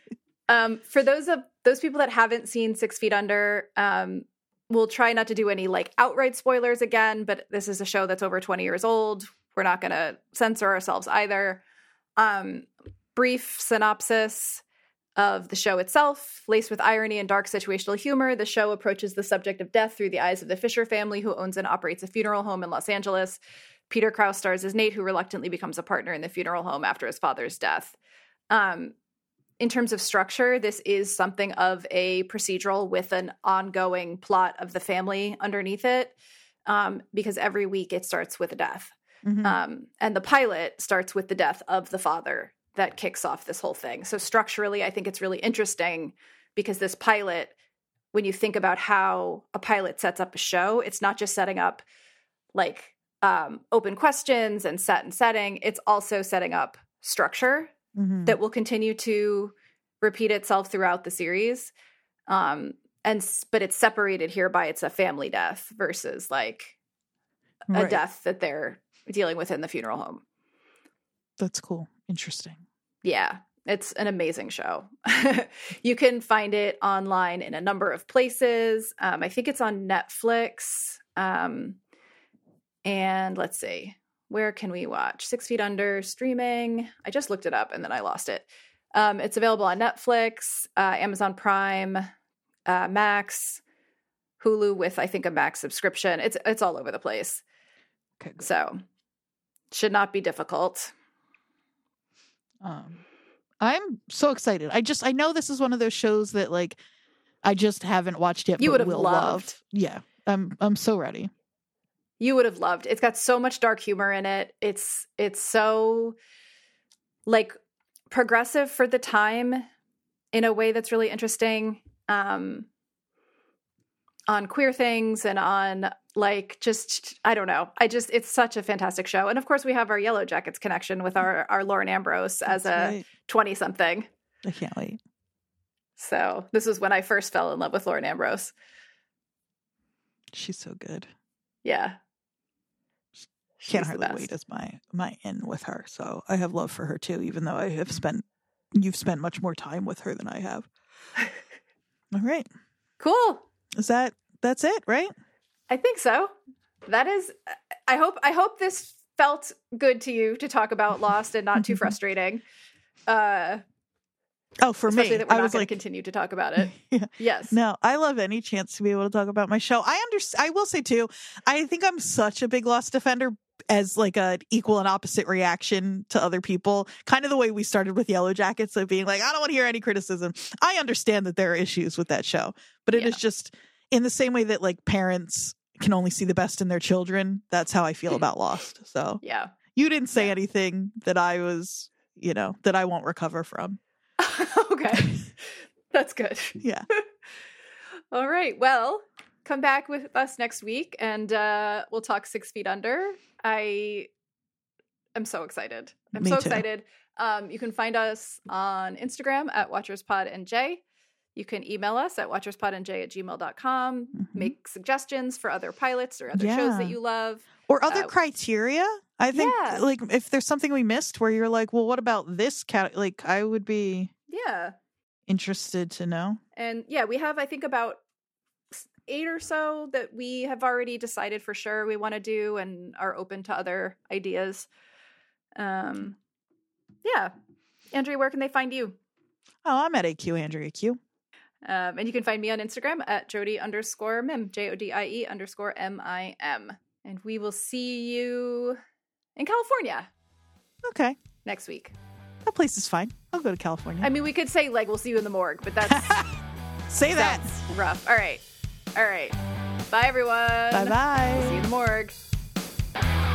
[SPEAKER 2] Um, for those of those people that haven't seen Six Feet Under, um, we'll try not to do any like outright spoilers again, but this is a show that's over twenty years old. We're not going to censor ourselves either. Um, brief synopsis of the show itself. Laced with irony and dark situational humor, the show approaches the subject of death through the eyes of the Fisher family, who owns and operates a funeral home in Los Angeles. Peter Krause stars as Nate, who reluctantly becomes a partner in the funeral home after his father's death. Um, in terms of structure, this is something of a procedural with an ongoing plot of the family underneath it, um, because every week it starts with a death. Mm-hmm. Um, and the pilot starts with the death of the father that kicks off this whole thing. So structurally, I think it's really interesting because this pilot, when you think about how a pilot sets up a show, it's not just setting up like um, open questions and set and setting. It's also setting up structure mm-hmm. that will continue to repeat itself throughout the series. Um, and but it's separated here by it's a family death versus like a right. death that they're dealing with in the funeral home.
[SPEAKER 1] That's cool. Interesting.
[SPEAKER 2] Yeah, it's an amazing show. You can find it online in a number of places. Um, I think it's on Netflix. Um, and let's see, where can we watch? Six Feet Under streaming. I just looked it up and then I lost it. Um, it's available on Netflix, uh, Amazon Prime, uh, Max, Hulu with, I think, a Max subscription. It's it's all over the place. Okay, good. So should not be difficult.
[SPEAKER 1] Um, I'm so excited. I just, I know this is one of those shows that like, I just haven't watched yet.
[SPEAKER 2] You
[SPEAKER 1] but
[SPEAKER 2] would have
[SPEAKER 1] will
[SPEAKER 2] loved.
[SPEAKER 1] Love. Yeah. I'm, I'm so ready.
[SPEAKER 2] You would have loved. It's got so much dark humor in it. It's, it's so like progressive for the time in a way that's really interesting. Um, on queer things and on like just I don't know. I just it's such a fantastic show. And of course we have our Yellow Jackets connection with our our Lauren Ambrose as That's a twenty something.
[SPEAKER 1] I can't wait.
[SPEAKER 2] So this is when I first fell in love with Lauren Ambrose.
[SPEAKER 1] She's so good.
[SPEAKER 2] Yeah.
[SPEAKER 1] She's can't hardly wait as my my in with her. So I have love for her too, even though I have spent you've spent much more time with her than I have. All right.
[SPEAKER 2] Cool.
[SPEAKER 1] Is that that's it, right?
[SPEAKER 2] I think so. That is I hope I hope this felt good to you to talk about Lost and not too frustrating. Uh
[SPEAKER 1] Oh, for
[SPEAKER 2] Especially
[SPEAKER 1] me,
[SPEAKER 2] that we're
[SPEAKER 1] I
[SPEAKER 2] not
[SPEAKER 1] was
[SPEAKER 2] going
[SPEAKER 1] like,
[SPEAKER 2] to continue to talk about it.
[SPEAKER 1] Yeah.
[SPEAKER 2] Yes.
[SPEAKER 1] No, I love any chance to be able to talk about my show. I understand. I will say too, I think I'm such a big Lost defender as like an equal and opposite reaction to other people. Kind of the way we started with Yellow Jackets of being like, I don't want to hear any criticism. I understand that there are issues with that show, but it yeah. is just in the same way that like parents can only see the best in their children. That's how I feel about Lost. So
[SPEAKER 2] yeah,
[SPEAKER 1] you didn't say
[SPEAKER 2] yeah.
[SPEAKER 1] anything that I was, you know, that I won't recover from.
[SPEAKER 2] Okay. That's good.
[SPEAKER 1] Yeah.
[SPEAKER 2] All right. Well, come back with us next week and uh, we'll talk Six Feet Under. I am so excited. I'm
[SPEAKER 1] Me
[SPEAKER 2] so
[SPEAKER 1] too.
[SPEAKER 2] excited. Um, you can find us on Instagram at WatchersPodNJ. You can email us at watcherspodnj at gmail dot com. Mm-hmm. Make suggestions for other pilots or other
[SPEAKER 1] yeah.
[SPEAKER 2] shows that you love.
[SPEAKER 1] Or other
[SPEAKER 2] uh,
[SPEAKER 1] criteria. I think
[SPEAKER 2] yeah.
[SPEAKER 1] like if there's something we missed where you're like, well, what about this cat? Like I would be
[SPEAKER 2] yeah
[SPEAKER 1] interested to know.
[SPEAKER 2] And yeah, we have, I think, about eight or so that we have already decided for sure we want to do and are open to other ideas. Um, yeah. Andrea, where can they find you?
[SPEAKER 1] Oh, I'm at A Q Andrea Q.
[SPEAKER 2] Um, and you can find me on Instagram at Jody underscore Mim, J O D I E underscore M I M. And we will see you in California.
[SPEAKER 1] Okay.
[SPEAKER 2] Next week.
[SPEAKER 1] That place is fine. I'll go to California.
[SPEAKER 2] I mean, we could say, like, we'll see you in the morgue, but that's...
[SPEAKER 1] Say that.
[SPEAKER 2] Rough. All right. All right. Bye, everyone.
[SPEAKER 1] Bye-bye.
[SPEAKER 2] See you in the morgue.